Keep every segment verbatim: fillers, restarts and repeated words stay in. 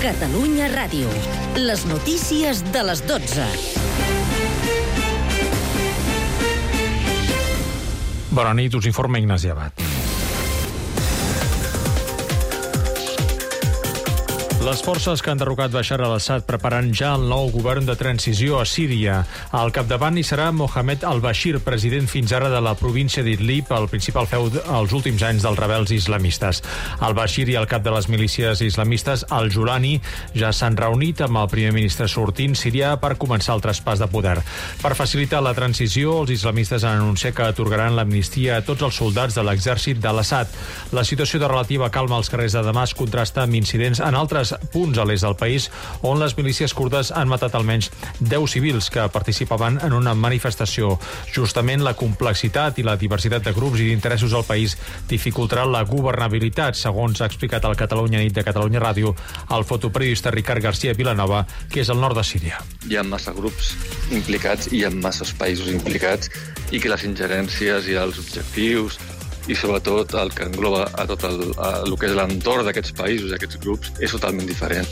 Catalunya Ràdio. Les notícies de les dotze. Bona nit, us informa Ignasi Abad. Les forces que han derrocat Bashar al-Assad preparen ja el nou govern de transició a Síria. Al capdavant hi serà Mohamed al-Bashir, president fins ara de la província d'Idlib, el principal feu als últims anys dels rebels islamistes. Al-Bashir i el cap de les milícies islamistes, al-Julani, ja s'han reunit amb el primer ministre sortint sirià per començar el traspàs de poder. Per facilitar la transició, els islamistes han anunciat que atorgaran l'amnistia a tots els soldats de l'exèrcit de l'Assad. La situació de relativa calma als carrers de Damasc contrasta amb incidents en altres punts a l'est del país, on les milícies kurdes han matat almenys deu civils que participaven en una manifestació. Justament la complexitat i la diversitat de grups i d'interessos al país dificultarà la governabilitat, segons ha explicat al Catalunya Nit de Catalunya Ràdio el fotoperiodista Ricard García Vilanova, que és al nord de Síria. Hi ha massa grups implicats i hi ha masses països implicats i que les ingerències i els objectius i sobretot el que engloba a tot el, a el que és l'entorn d'aquests països, d'aquests grups, és totalment diferent.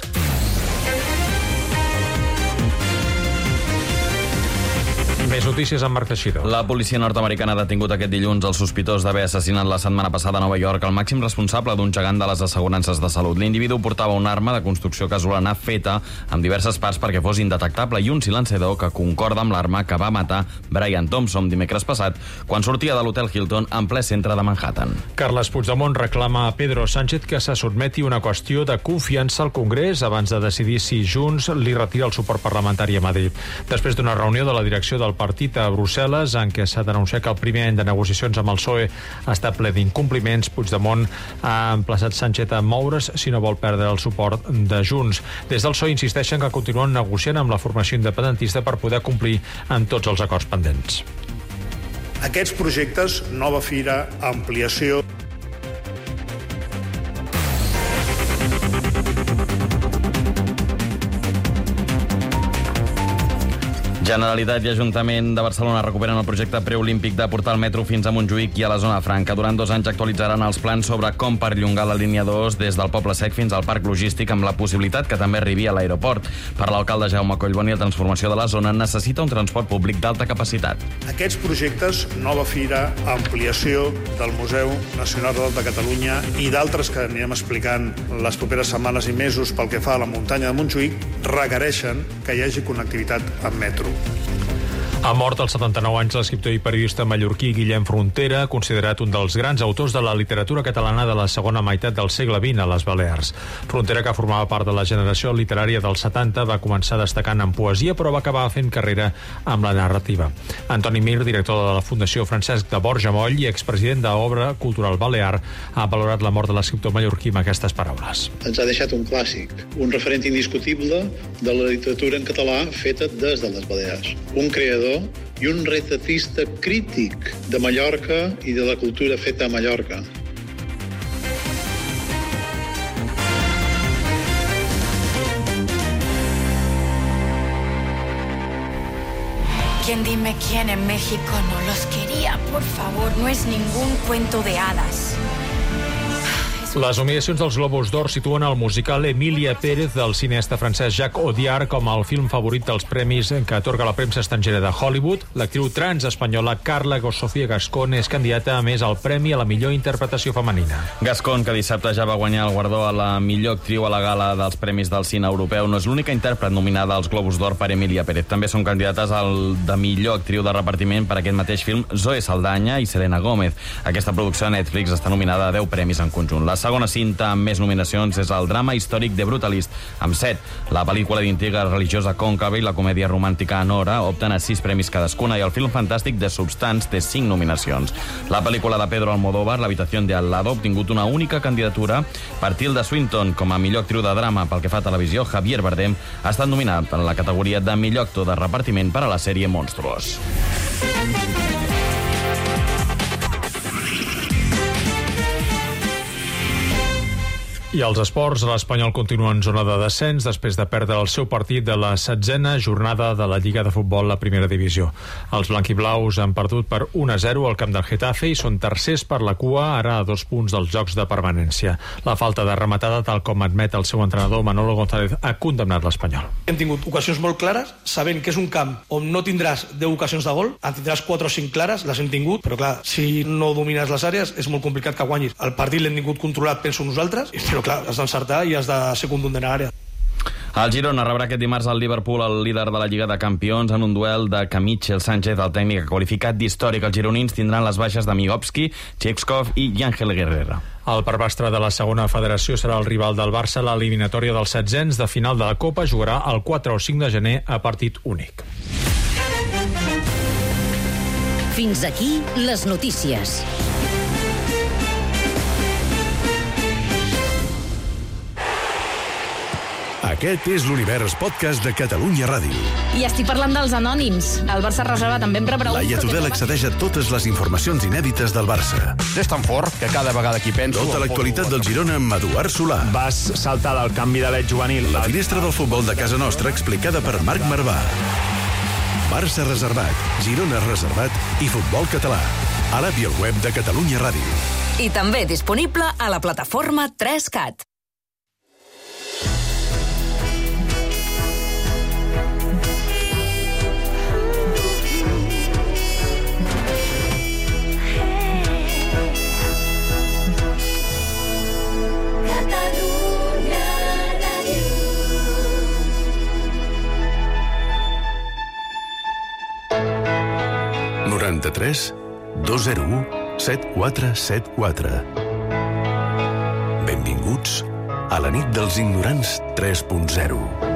Més notícies amb Marc Teixidor. La policia nord-americana ha detingut aquest dilluns el sospitós d'haver assassinat la setmana passada a Nova York el màxim responsable d'un gegant de les assegurances de salut. L'individu portava una arma de construcció casolana feta amb diverses parts perquè fos indetectable i un silenciador que concorda amb l'arma que va matar Brian Thompson dimecres passat quan sortia de l'hotel Hilton en ple centre de Manhattan. Carles Puigdemont reclama a Pedro Sánchez que se sotmeti una qüestió de confiança al Congrés abans de decidir si Junts li retira el suport parlamentari a Madrid. Després d'una reunió de la direcció del partit a Brussel·les, en què s'ha denunciat que el primer any de negociacions amb el P S O E està ple d'incompliments, Puigdemont ha emplaçat Sánchez a moure's si no vol perdre el suport de Junts. Des del P S O E insisteixen que continuen negociant amb la formació independentista per poder complir amb tots els acords pendents. Aquests projectes, nova fira, ampliació... Generalitat i Ajuntament de Barcelona recuperen el projecte preolímpic de portar el metro fins a Montjuïc i a la zona franca. Durant dos anys actualitzaran els plans sobre com perllongar la línia dos des del Poble Sec fins al Parc Logístic, amb la possibilitat que també arribi a l'aeroport. Per l'alcalde Jaume Collboni, la transformació de la zona necessita un transport públic d'alta capacitat. Aquests projectes, nova fira, ampliació del Museu Nacional de Catalunya i d'altres que anirem explicant les properes setmanes i mesos pel que fa a la muntanya de Montjuïc, requereixen que hi hagi connectivitat amb metro. Ha mort als setanta-nou anys l'escriptor i periodista mallorquí Guillem Frontera, considerat un dels grans autors de la literatura catalana de la segona meitat del segle vint a les Balears. Frontera, que formava part de la generació literària dels setanta, va començar destacant en poesia, però va acabar fent carrera amb la narrativa. Antoni Mir, director de la Fundació Francesc de Borja Moll i expresident d'Obra Cultural Balear, ha valorat la mort de l'escriptor mallorquí amb aquestes paraules. Ens ha deixat un clàssic, un referent indiscutible de la literatura en català feta des de les Balears. Un creador i un retratista crític de Mallorca i de la cultura feta a Mallorca. ¿Quién dime quién en México no los quería? Por favor, no es ningún cuento de hadas. Les nominacions dels Globus d'Or situen el musical Emilia Pérez del cineasta francès Jacques Audiard com el film favorit dels premis que atorga la premsa estrangera de Hollywood. L'actriu trans espanyola Carla Sofía Gascón és candidata a més al premi a la millor interpretació femenina. Gascón, que dissabte ja va guanyar el guardó a la millor actriu a la gala dels Premis del Cine Europeu, no és l'única intèrpret nominada als Globus d'Or per Emilia Pérez. També són candidates al de millor actriu de repartiment per aquest mateix film Zoe Saldana i Selena Gómez. Aquesta producció de Netflix està nominada a deu premis en conjunt. La segona cinta amb més nominacions és el drama històric The Brutalist, amb set. La pel·lícula d'intriga religiosa Còncave i la comèdia romàntica Anora opten a sis premis cadascuna i el film fantàstic The Substance té cinc nominacions. La pel·lícula de Pedro Almodóvar, L'habitació de al lado, ha obtingut una única candidatura per Tilda Swinton com a millor actriu de drama. Pel que fa a televisió, Javier Bardem ha estat nominat en la categoria de millor actor de repartiment per a la sèrie Monstruos. I als esports, l'Espanyol continua en zona de descens després de perdre el seu partit de la setzena jornada de la Lliga de Futbol, la primera divisió. Els blanquiblaus han perdut per un a zero al camp del Getafe i són tercers per la cua, ara a dos punts dels jocs de permanència. La falta de rematada, tal com admet el seu entrenador Manolo González, ha condemnat l'Espanyol. Hem tingut ocasions molt clares, sabent que és un camp on no tindràs deu ocasions de gol, en tindràs quatre o cinc clares, les hem tingut, però clar, si no domines les àrees és molt complicat que guanyis. El partit l'hem tingut controlat, penso nosaltres, però clar, has d'encertar i has de ser contundent a l'àrea. El Girona rebrà aquest dimarts al Liverpool, el líder de la Lliga de Campions, en un duel de que Michel Sánchez, el tècnic, ha qualificat d'històric. Els gironins tindran les baixes de Migovski, Txekskov i Ángel Guerrera. El perbastre de la segona federació serà el rival del Barça a l'eliminatòria dels setzents de final de la Copa. Jugarà el quatre o cinc de gener a partit únic. Fins aquí les notícies. Aquest és l'Univers Podcast de Catalunya Ràdio. I estic parlant dels anònims. El Barça reserva també em rebrà... Laia Tudel accedeix a totes les informacions inèdites del Barça. És tan fort que cada vegada que hi penso... Tota l'actualitat del Girona amb Eduard Solà. Vas saltar del canvi de led juvenil. La finestra del futbol de casa nostra explicada per Marc Marvà. Barça reservat, Girona reservat i futbol català. A l'app i al web de Catalunya Ràdio. I també disponible a la plataforma tres cat. noranta-tres dos zero u set quatre set quatre. Benvinguts a la nit dels ignorants tres punt zero.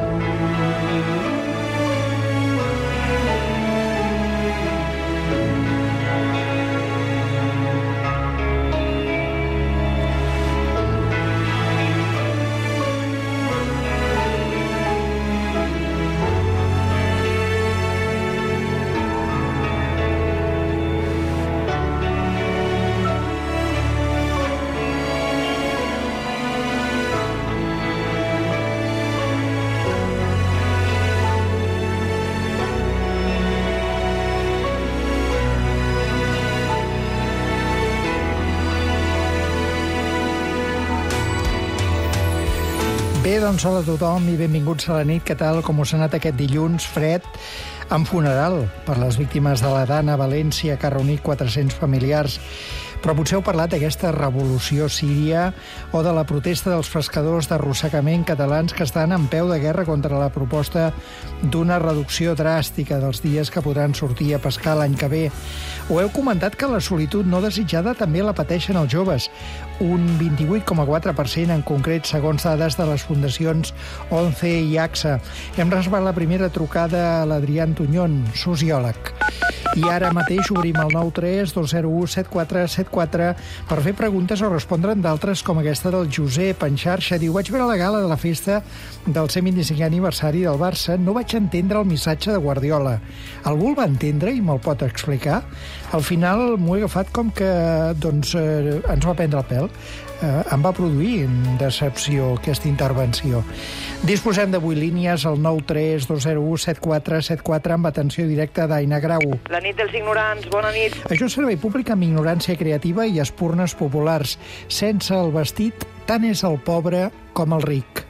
Bé, doncs hola a tothom i benvinguts a la nit. Què tal? Com us ha anat aquest dilluns fred amb funeral per les víctimes de la Dana a València, que ha reunit quatre-cents familiars. Però potser heu parlat d'aquesta revolució síria o de la protesta dels pescadors d'arrossegament catalans que estan en peu de guerra contra la proposta d'una reducció dràstica dels dies que podran sortir a pescar l'any que ve. O heu comentat que la solitud no desitjada també la pateixen els joves, un vint-i-vuit coma quatre per cent en concret, segons dades de les fundacions ONCE i AXA. Hem reservat la primera trucada a l'Adrià Tunyón, sociòleg. I ara mateix obrim el nou tres dos zero u set quatre set quatre per fer preguntes o respondre'n d'altres, com aquesta del Josep en xarxa. Diu, vaig veure la gala de la festa del cent vint-i-cinquè aniversari del Barça. No vaig entendre el missatge de Guardiola. Algú el va entendre i me'l pot explicar? Al final m'ho he agafat com que doncs, eh, ens va prendre el pèl. Eh, em va produir decepció aquesta intervenció. Disposem d'avui línies al nou tres dos zero u set quatre set quatre amb atenció directa d'Aina Grau. La nit dels ignorants, bona nit. Això és servei públic amb ignorància creativa i espurnes populars. Sense el vestit, tant és el pobre com el ric.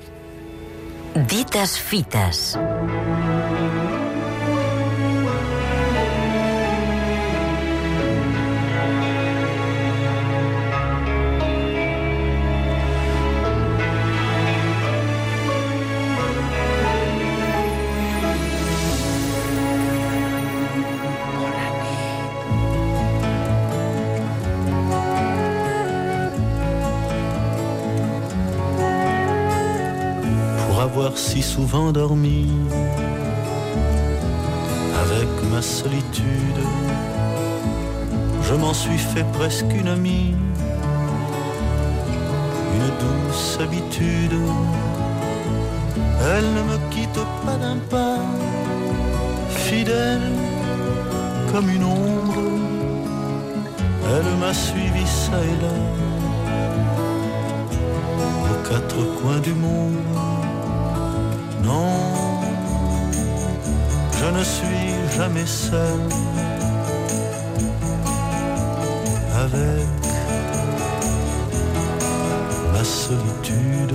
Dites fites. Avoir si souvent dormi avec ma solitude, je m'en suis fait presque une amie, une douce habitude. Elle ne me quitte pas d'un pas, fidèle comme une ombre. Elle m'a suivi ça et là, quatre coins du monde. Non, je ne suis jamais seul avec ma solitude.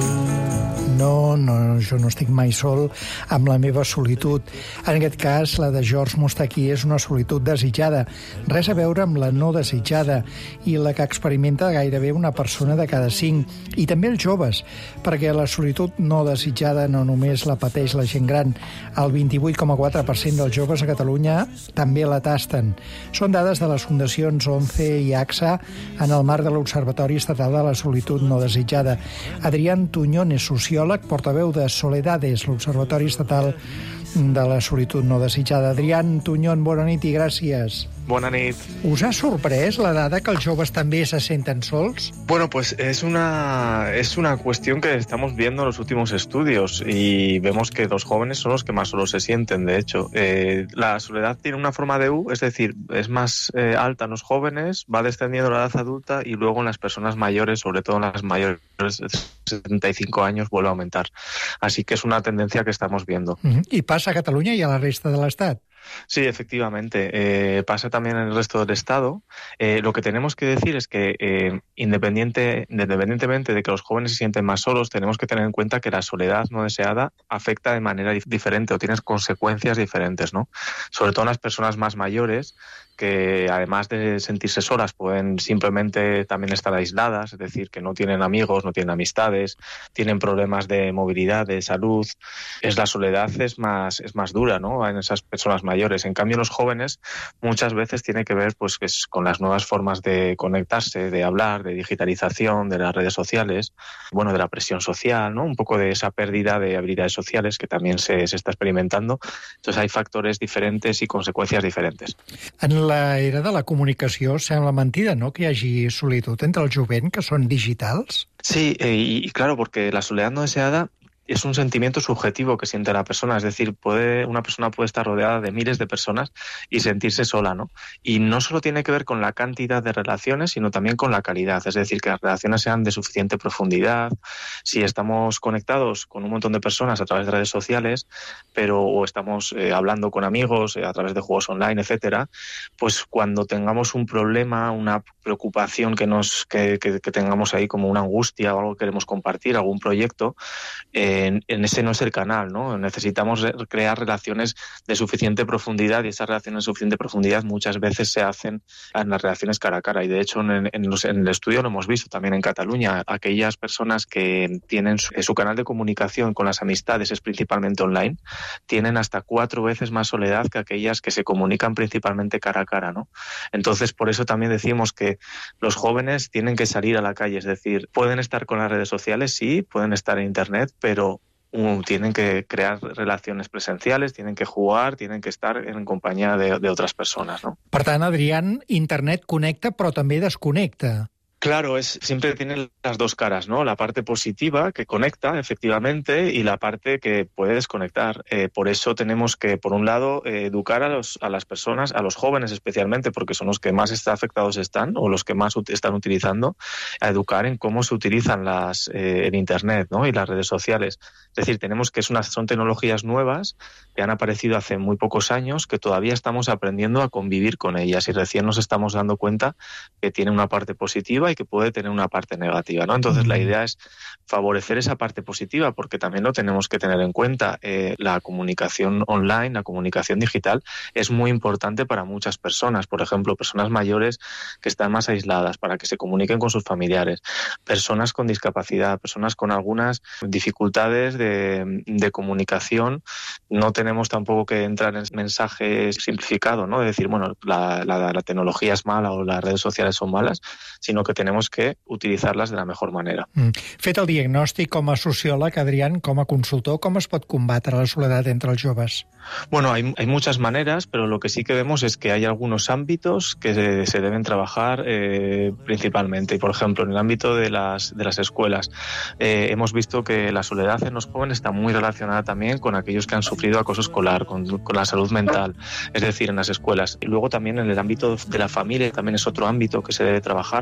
No, no, jo no estic mai sol amb la meva solitud. En aquest cas, la de George Moustaki és una solitud desitjada, res a veure amb la no desitjada i la que experimenta gairebé una persona de cada cinc, i també els joves, perquè la solitud no desitjada no només la pateix la gent gran. El vint-i-vuit coma quatre per cent dels joves a Catalunya també la tasten. Són dades de les fundacions ONCE i AXA en el marc de l'Observatori Estatal de la Solitud No Desitjada. Adrián Tuñón és sociòleg, portaveu de Soledades, l'Observatori Estatal de la Solitud No Desitjada. Adrián Tuñón, bona nit i gràcies. Bona nit. Us ha sorprès la dada que els joves també se senten sols? Bueno, pues es una, es una cuestión que estamos viendo en los últimos estudios y vemos que los jóvenes son los que más solos se sienten, de hecho. Eh, la soledad tiene una forma de U, es decir, es más eh, alta en los jóvenes, va descendiendo a la edad adulta y luego en las personas mayores, sobre todo en las mayores de setenta y cinco años, vuelve a aumentar. Así que es una tendencia que estamos viendo. Uh-huh. I passa a Catalunya i a la resta de l'Estat? Sí, efectivamente. Eh, pasa también en el resto del Estado. Eh, lo que tenemos que decir es que eh, independiente, independientemente de que los jóvenes se sienten más solos, tenemos que tener en cuenta que la soledad no deseada afecta de manera dif- diferente o tiene consecuencias diferentes, ¿no? Sobre todo en las personas más mayores, que además de sentirse solas pueden simplemente también estar aisladas, es decir, que no tienen amigos, no tienen amistades, tienen problemas de movilidad, de salud. Es la soledad es más es más dura, ¿no? En esas personas mayores. En cambio, los jóvenes muchas veces tiene que ver pues que es con las nuevas formas de conectarse, de hablar, de digitalización, de las redes sociales, bueno, de la presión social, ¿no? Un poco de esa pérdida de habilidades sociales que también se, se está experimentando. Entonces hay factores diferentes y consecuencias diferentes. En la era de la comunicació sembla mentida, ¿no?, que hi hagi solitud entre el jovent, que són digitals? Sí, eh, y, y claro, porque la soledad no deseada es un sentimiento subjetivo que siente la persona, es decir, puede una persona puede estar rodeada de miles de personas y sentirse sola, ¿no? Y no solo tiene que ver con la cantidad de relaciones, sino también con la calidad, es decir, que las relaciones sean de suficiente profundidad. Si estamos conectados con un montón de personas a través de redes sociales, pero o estamos eh, hablando con amigos eh, a través de juegos online, etcétera, pues cuando tengamos un problema, una preocupación que nos que, que, que tengamos ahí como una angustia o algo que queremos compartir, algún proyecto, eh, En, en ese no es el canal, ¿no? Necesitamos re- crear relaciones de suficiente profundidad y esas relaciones de suficiente profundidad muchas veces se hacen en las relaciones cara a cara y de hecho en, en, los, en el estudio lo hemos visto también en Cataluña. Aquellas personas que tienen su, su canal de comunicación con las amistades es principalmente online, tienen hasta cuatro veces más soledad que aquellas que se comunican principalmente cara a cara, ¿no? Entonces por eso también decimos que los jóvenes tienen que salir a la calle, es decir, pueden estar con las redes sociales, sí, pueden estar en internet, pero Uh, tienen que crear relaciones presenciales, tienen que jugar, tienen que estar en compañía de, de otras personas, ¿no? Per tant, Adrián, internet connecta però també desconnecta. Claro, es, siempre tiene las dos caras, ¿no? La parte positiva que conecta, efectivamente, y la parte que puede desconectar. Eh, por eso tenemos que, por un lado, eh, educar a, los, a las personas, a los jóvenes especialmente, porque son los que más está afectados están, o los que más ut- están utilizando, a educar en cómo se utilizan las eh, el Internet, ¿no? Y las redes sociales. Es decir, tenemos que es una, son tecnologías nuevas que han aparecido hace muy pocos años, que todavía estamos aprendiendo a convivir con ellas y recién nos estamos dando cuenta que tienen una parte positiva y que puede tener una parte negativa, ¿no? Entonces la idea es favorecer esa parte positiva porque también lo tenemos que tener en cuenta. Eh, la comunicación online, la comunicación digital es muy importante para muchas personas, por ejemplo, personas mayores que están más aisladas para que se comuniquen con sus familiares, personas con discapacidad, personas con algunas dificultades de, de comunicación. No tenemos tampoco que entrar en mensajes simplificados, ¿no? De decir, bueno, la, la, la tecnología es mala o las redes sociales son malas, sino que tenemos que utilizarlas de la mejor manera. Mm. Fet el diagnòstic com a sociòleg, Adrián, com a consultor, com es pot combatre la soledat entre els joves? Bueno, hay, hay muchas maneras, pero lo que sí que vemos es que hay algunos ámbitos que se, se deben trabajar eh, principalmente. Y, por ejemplo, en el ámbito de las, de las escuelas, eh, hemos visto que la soledad en los jóvenes está muy relacionada también con aquellos que han sufrido acoso escolar, con, con la salud mental, es decir, en las escuelas. Y luego también en el ámbito de la familia, también es otro ámbito que se debe trabajar, la familia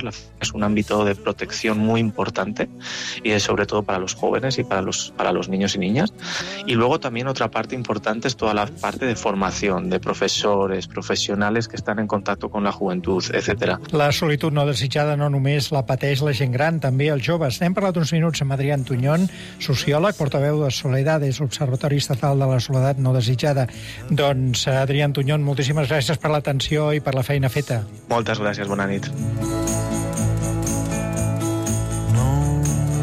es un ámbito de protección muy importante y es sobre todo para los jóvenes y para los, para los niños y niñas. Y luego también otra parte importante es toda la parte de formación, de profesores, profesionales que están en contacto con la juventud, etcétera. La solitud no desitjada no només la pateix la gent gran, també els joves. N'hem parlat uns minuts amb Adrià Antuñón, sociòleg, portaveu de Soledades, l'Observatori Estatal de la Soledat no desitjada. Doncs, Adrià Antuñón, moltíssimes gràcies per l'atenció i per la feina feta. Moltes gràcies, bona nit. Non,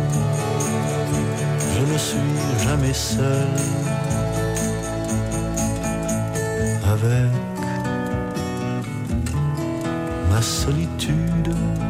je ne suis jamais seul avec ma solitude.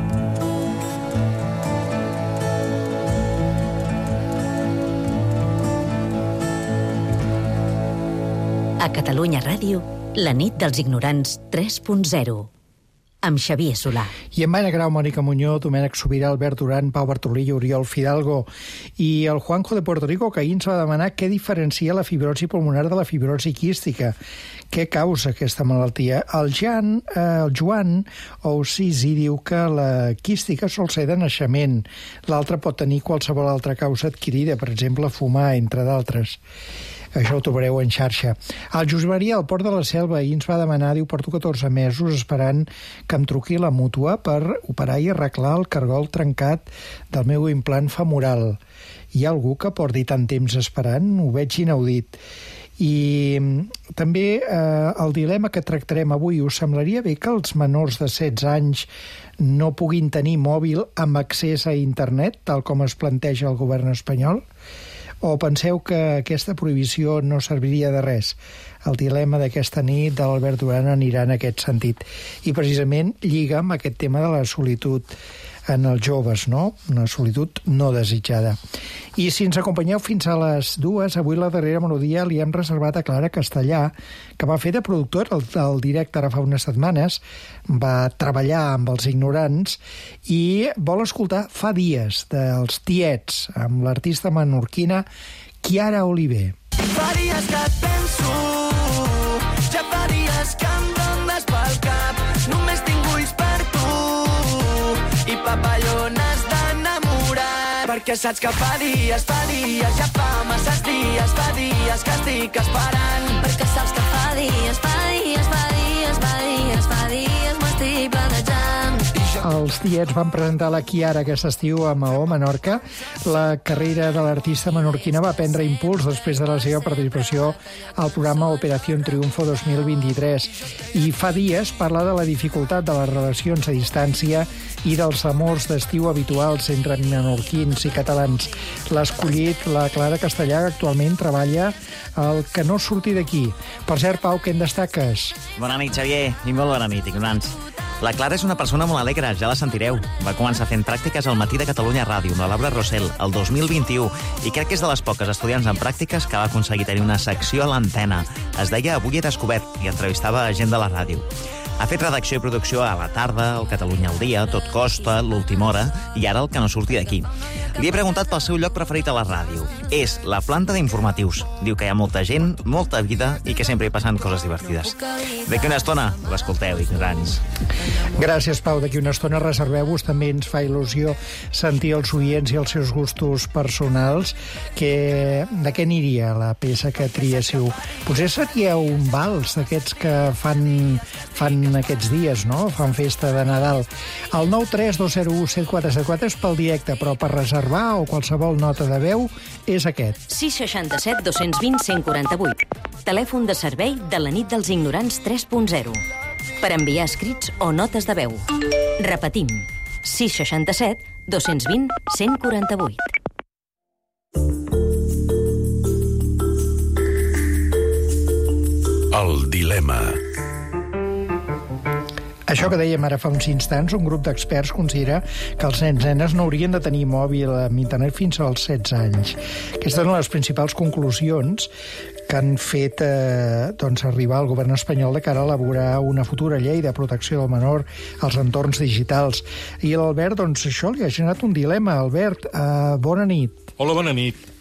A Catalunya Ràdio, la nit dels ignorants tres punt zero, amb Xavier Solà. I en Maina Grau, Mònica Muñoz, Domènec Sobirà, Albert Duran, Pau Bartolillo, Oriol Fidalgo i el Juanjo de Puerto Rico, que ahir ens va demanar què diferencia la fibrosi pulmonar de la fibrosi quística. Què causa aquesta malaltia? El, Jan, eh, el Joan Ousisi diu que la quística sol ser de naixement. L'altra pot tenir qualsevol altra causa adquirida, per exemple, fumar, entre d'altres. Això ho trobareu en xarxa. El Josep Maria, al Port de la Selva, ahir ens va demanar, diu, porto catorze mesos esperant que em truqui la mútua per operar i arreglar el cargol trencat del meu implant femoral. Hi ha algú que porti tant temps esperant? Ho veig inaudit. I també eh, el dilema que tractarem avui, us semblaria bé que els menors de setze anys no puguin tenir mòbil amb accés a internet, tal com es planteja el govern espanyol? O penseu que aquesta prohibició no serviria de res? El dilema d'aquesta nit de l'Albert Duran anirà en aquest sentit. I precisament lliga amb aquest tema de la solitud en els joves, no? Una solitud no desitjada. I si ens acompanyeu fins a les dues, avui la darrera melodia li hem reservat a Clara Castellà, que va fer de productor el, el directe ara fa unes setmanes, va treballar amb els ignorants i vol escoltar Fa dies, dels Tiets, amb l'artista menorquina Chiara Oliver. Fa dies que et penso, ja fa dies que em rondes pel cap, només tinc ulls per tu i papallones d'enamorat, perquè saps que fa dies, fa dies, ja fa masses dies, fa dies que estic esperant, perquè saps que fa dies, fa dies, fa dies, fa dies, fa dies, m'estic planejant. Els Tiets van presentar la Chiara aquest estiu a Maó, Menorca. La carrera de l'artista menorquina va prendre impuls després de la seva participació al programa Operació Triunfo dos mil vint-i-tres. I Fa dies parla de la dificultat de les relacions a distància i dels amors d'estiu habituals entre menorquins i catalans. L'ha escollit la Clara Castellà, que actualment treballa al Que no surti d'aquí. Per cert, Pau, què en destaques? Bona nit, Xavier, i molt bona nit, ignorants. La Clara és una persona molt alegre, ja la sentireu. Va començar fent pràctiques al Matí de Catalunya Ràdio amb la Laura Rossell el dos mil vint-i-u i crec que és de les poques estudiants en pràctiques que va aconseguir tenir una secció a l'antena. Es deia Avui he descobert i entrevistava a gent de la ràdio. Ha fet redacció i producció a La Tarda, el Catalunya al Dia, Tot Costa, l'Última Hora i ara el Que no surti d'aquí. Li he preguntat pel seu lloc preferit a la ràdio. És la planta d'informatius. Diu que hi ha molta gent, molta vida i que sempre hi passen coses divertides. D'aquí una estona l'escolteu, ignorants. Gràcies, Pau. D'aquí una estona reserveu-vos. També ens fa il·lusió sentir els oients i els seus gustos personals. Que... De què aniria la peça que triéssiu? Potser seria un vals d'aquests que fan, fan aquests dies, no? Fan festa de Nadal. El nou tres dos zero u set quatre set quatre és pel directe, però per reservar o qualsevol nota de veu és aquest. sis seixanta set dos cents vint cent quaranta-vuit. Telèfon de servei de la nit dels ignorants tres punt zero. Per enviar escrits o notes de veu. Repetim. sis seixanta set dos cents vint cent quaranta-vuit. El dilema. Això que dèiem ara fa uns instants, un grup d'experts considera que els nens nenes no haurien de tenir mòbil amb internet fins als setze anys. Aquestes són les principals conclusions que han fet eh, doncs, arribar al govern espanyol de cara a elaborar una futura llei de protecció del menor als entorns digitals. I l'Albert, doncs, això li ha generat un dilema. Albert, eh, bona nit. Hola, bona nit.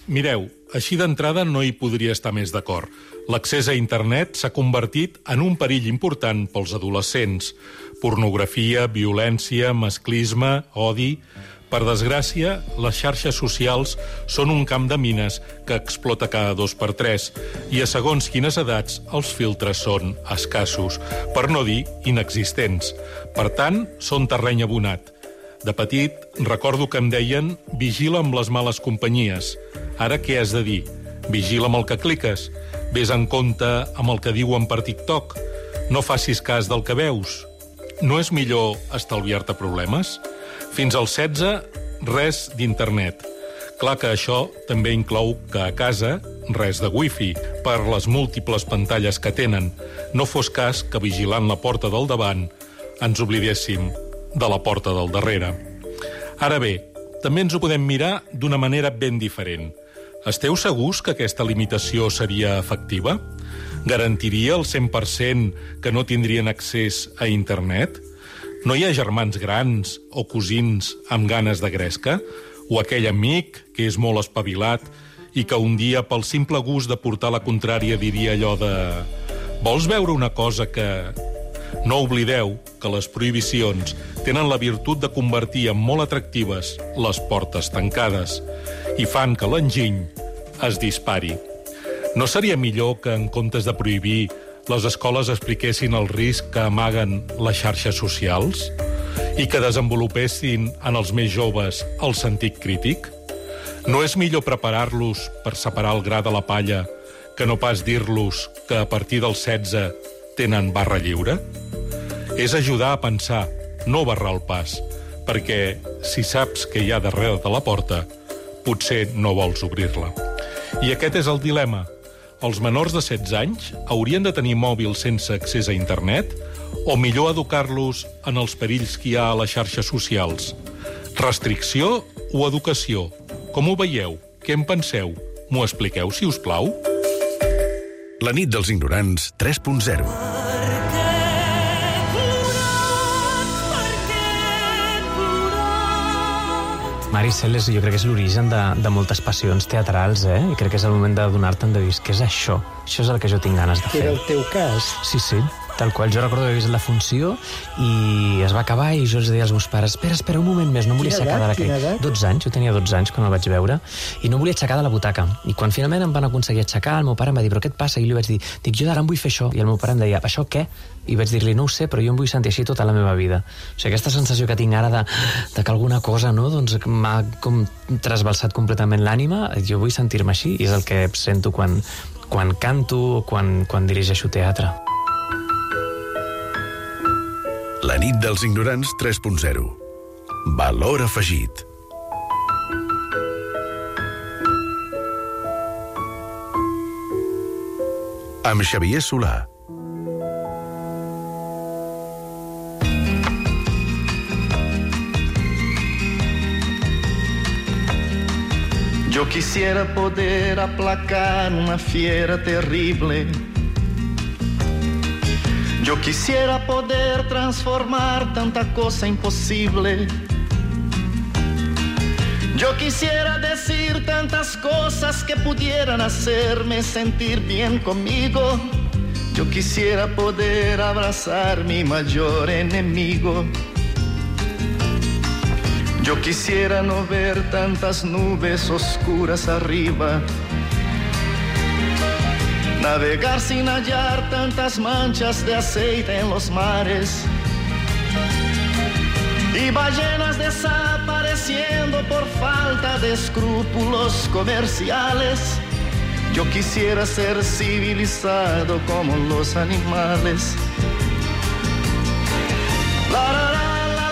Mireu, així d'entrada no hi podria estar més d'acord. L'accés a internet s'ha convertit en un perill important pels adolescents. Pornografia, violència, masclisme, odi... Per desgràcia, les xarxes socials són un camp de mines que explota cada dos per tres i a segons quines edats els filtres són escassos, per no dir inexistents. Per tant, són terreny abonat. De petit, recordo que em deien vigila amb les males companyies. Ara què has de dir? Vigila amb el que cliques. Ves en compte amb el que diuen per TikTok. No facis cas del que veus. No és millor estalviar-te problemes? Fins als setze, res d'internet. Clar que això també inclou que a casa res de wifi, per les múltiples pantalles que tenen. No fos cas que vigilant la porta del davant ens oblidéssim de la porta del darrere. Ara bé, també ens ho podem mirar d'una manera ben diferent. Esteu segurs que aquesta limitació seria efectiva? Garantiria el cent per cent que no tindrien accés a internet? No hi ha germans grans o cosins amb ganes de gresca? O aquell amic que és molt espavilat i que un dia, pel simple gust de portar la contrària, diria allò de... Vols veure una cosa que... No oblideu que les prohibicions tenen la virtut de convertir en molt atractives les portes tancades i fan que l'enginy es dispari. No seria millor que, en comptes de prohibir, les escoles expliquessin el risc que amaguen les xarxes socials i que desenvolupessin en els més joves el sentit crític? No és millor preparar-los per separar el gra de la palla que no pas dir-los que a partir dels setze tenen barra lliure? És ajudar a pensar, no barrar el pas, perquè si saps què hi ha darrere de la porta, potser no vols obrir-la. I aquest és el dilema. Els menors de setze anys haurien de tenir mòbil sense accés a internet o millor educar-los en els perills que hi ha a les xarxes socials? Restricció o educació? Com ho veieu? Què en penseu? M'ho expliqueu, si us plau? La nit dels ignorants tres punt zero. Mari Celes, jo crec que és l'origen de, de moltes passions teatrals, eh? I crec que és el moment de donar-te'n de dir, què és això? Això és el que jo tinc ganes de fer. Era el teu cas? Sí, sí, tal qual. Jo recordo haver vist la funció i es va acabar i jo els deia als meus pares, espera, espera un moment més, no em volia aixecar de la crida. dotze anys, jo tenia dotze anys quan el vaig veure, i no em volia aixecar de la butaca. I quan finalment em van aconseguir aixecar, el meu pare em va dir, però què et passa? I li vaig dir, dic, jo d'ara em vull fer això. I el meu pare em deia, això què? I vaig dir-li, no ho sé, però jo em vull sentir així tota la meva vida. O sigui, aquesta sensació que tinc ara de, de que alguna cosa, no?, doncs m'ha com trasbalsat completament l'ànima, jo vull sentir-me així, i és el que sento quan, quan canto o quan, quan dirigeixo teatre. La nit dels ignorants tres punt zero. Valor afegit. Amb Xavier Solà. Yo quisiera poder aplacar una fiera terrible. Yo quisiera poder transformar tanta cosa imposible. Yo quisiera decir tantas cosas que pudieran hacerme sentir bien conmigo. Yo quisiera poder abrazar mi mayor enemigo. Yo quisiera no ver tantas nubes oscuras arriba, navegar sin hallar tantas manchas de aceite en los mares y ballenas desapareciendo por falta de escrúpulos comerciales. Yo quisiera ser civilizado como los animales. La, la, la.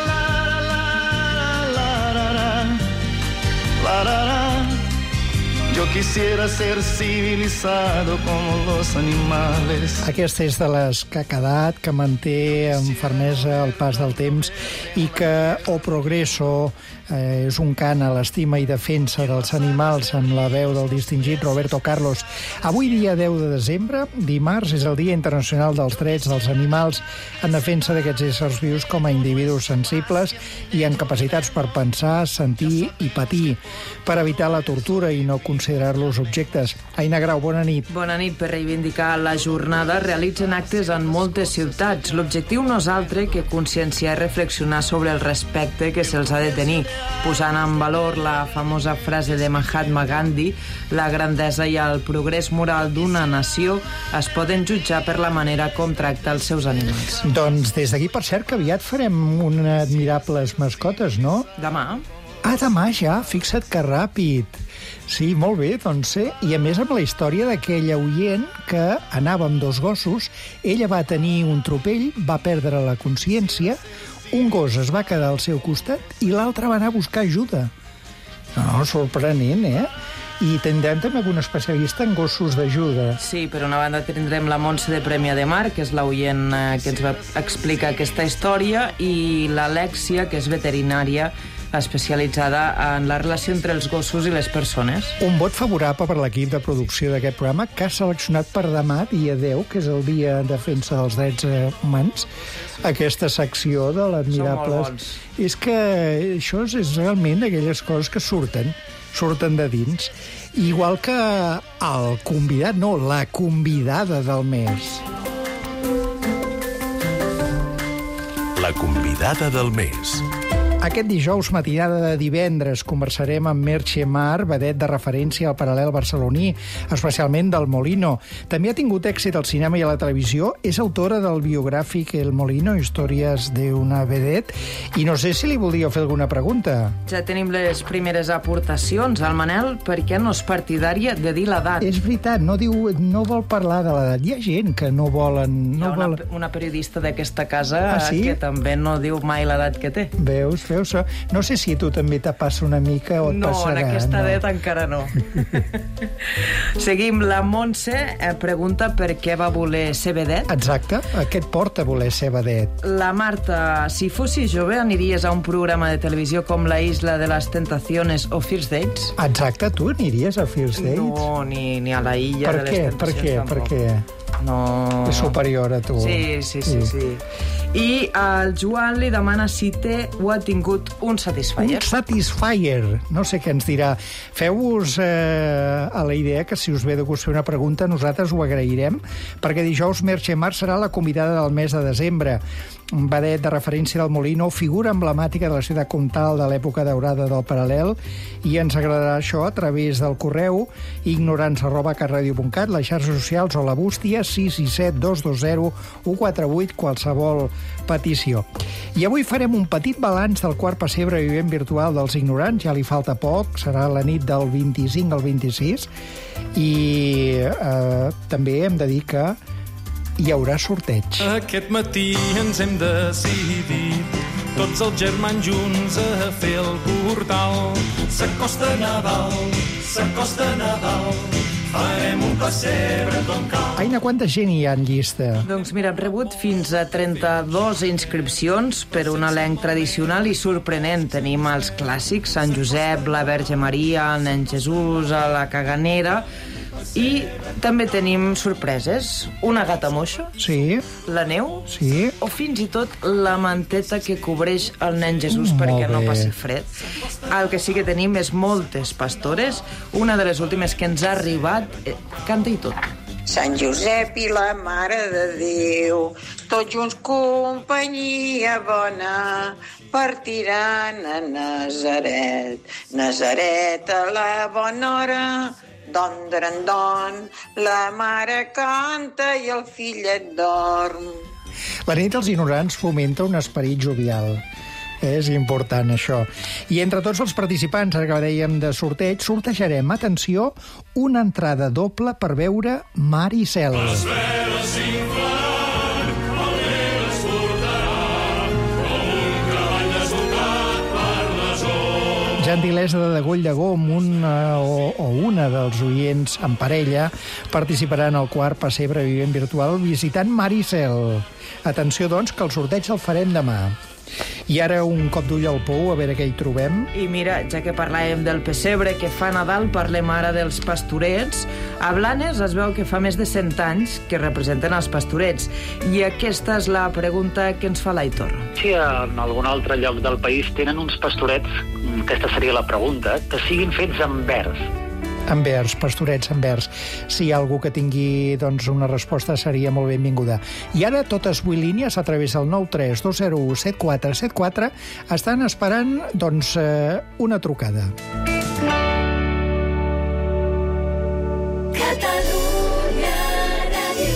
Yo quisiera ser civilizado como los animales. Aquesta és de les que ha quedat, que manté amb fermesa el pas del temps i que O Progreso Eh, és un cant a l'estima i defensa dels animals amb la veu del distingit Roberto Carlos. Avui, dia deu de desembre, dimarts, és el Dia Internacional dels Drets dels Animals en defensa d'aquests éssers vius com a individus sensibles i amb capacitats per pensar, sentir i patir, per evitar la tortura i no considerar-los objectes. Aina Grau, bona nit. Bona nit. Per reivindicar la jornada realitzen actes en moltes ciutats. L'objectiu no és altre que conscienciar i reflexionar sobre el respecte que se'ls ha de tenir, posant en valor la famosa frase de Mahatma Gandhi: la grandesa i el progrés moral d'una nació es poden jutjar per la manera com tracta els seus animals. Doncs des d'aquí, per cert, que aviat farem unes admirables mascotes, no? Demà. Ah, demà ja? Fixa't que ràpid. Sí, molt bé, doncs sí. I a més amb la història d'aquella oient que anava amb dos gossos, ella va tenir un tropell, va perdre la consciència, un gos es va quedar al seu costat i l'altre va anar a buscar ajuda. No, sorprenent, eh? I tindrem també un especialista en gossos d'ajuda. Sí, per una banda tindrem la Montse de Premià de Mar, que és l'oient que ens va explicar aquesta història, i l'Alèxia, que és veterinària especialitzada en la relació entre els gossos i les persones. Un vot favorable per l'equip de producció d'aquest programa, que ha seleccionat per demà, dia deu, que és el Dia de Defensa dels Drets Humans, aquesta secció de l'Admirables. És que això és realment d'aquelles coses que surten, surten de dins. Igual que el convidat, no, la convidada del mes. La convidada del mes. Aquest dijous, matinada de divendres, conversarem amb Merche Mar, vedet de referència al paral·lel barceloní, especialment del Molino. També ha tingut èxit al cinema i a la televisió. És autora del biogràfic El Molino, històries d'una vedet. I no sé si li voldria fer alguna pregunta. Ja tenim les primeres aportacions. El Manel, per què no és partidària de dir l'edat? És veritat, no diu, no vol parlar de l'edat. Hi ha gent que no volen... No Hi ha una, vol... una periodista d'aquesta casa ah, sí? que també no diu mai l'edat que té. Veus? No sé si a tu també te passa una mica o et no, passarà. No, en aquesta no. edat encara no. Seguim. La Montse eh, pregunta per què va voler ser vedet. Exacte. Què et porta a voler ser vedet? La Marta, si fossis jove, aniries a un programa de televisió com La Isla de las Tentaciones o First Dates? Exacte. Tu aniries a First Dates? No, ni, ni a la Illa per de què? les Tentacions. Per què? Tampoc. Per què? No... És superior a tu. Sí, sí, sí, sí. sí. I el Joan li demana si té o ha tingut un Satisfyer. Un Satisfyer. No sé què ens dirà. Feu-vos eh, a la idea que si us ve de gust fer una pregunta, nosaltres ho agrairem, perquè dijous Merche Mar serà la convidada del mes de desembre. Un vedet de referència del Molino, figura emblemàtica de la ciutat comtal de l'època daurada del paral·lel, i ens agradarà això a través del correu ignorants arroba catradio punt cat, les xarxes socials o la bústia sis sis set dos dos zero u quatre vuit, qualsevol petició. I avui farem un petit balanç del quart pessebre vivent virtual dels ignorants. Ja li falta poc, serà la nit del vint-i-cinc al vint-i-sis, i eh, també hem de dir que hi haurà sorteig. Aquest matí ens hem decidit tots els germans junts a fer el portal. S'acosta Nadal, s'acosta Nadal, farem un pessebre com cal. Aina, quanta gent hi ha en llista? Doncs mira, hem rebut fins a trenta-dues inscripcions per un elenc tradicional i sorprenent. Tenim els clàssics, Sant Josep, la Verge Maria, el Nen Jesús, a la Caganera... I també tenim sorpreses. Una gata moixa. Sí. La neu. Sí. O fins i tot la manteta que cobreix el nen Jesús mm, perquè no passi fred. El que sí que tenim és moltes pastores. Una de les últimes que ens ha arribat, eh, canta i tot. Sant Josep i la Mare de Déu, tots junts companyia bona, partiran a Nazaret. Nazaret a la bona hora, don, don, don, la mare canta i el fillet dorm. La nit dels ignorants fomenta un esperit jovial. És important, això. I entre tots els participants, ara que dèiem de sorteig, sortejarem, atenció, una entrada doble per veure Mar i Cel. Les veles s'inflaran, el vent es portarà, com un cavall desbocat per les ones. Gentilesa de Degoll de Gom, un o, o una dels oients en parella, participarà en el quart pessebre vivent virtual visitant Mar i Cel. Atenció, doncs, que el sorteig el farem demà. I ara un cop d'ull al pou, a veure què hi trobem. I mira, ja que parlàvem del pessebre que fa Nadal, parlem ara dels pastorets. A Blanes es veu que fa més de cent anys que representen els pastorets. I aquesta és la pregunta que ens fa l'Aitor. Si en algun altre lloc del país tenen uns pastorets, aquesta seria la pregunta, que siguin fets amb vers. En vers, pastorets en vers. Si hi ha algú que tingui doncs, una resposta seria molt benvinguda. I ara totes vuit línies a través del nou tres dos zero u set quatre set quatre estan esperant doncs, eh, una trucada. Catalunya Ràdio.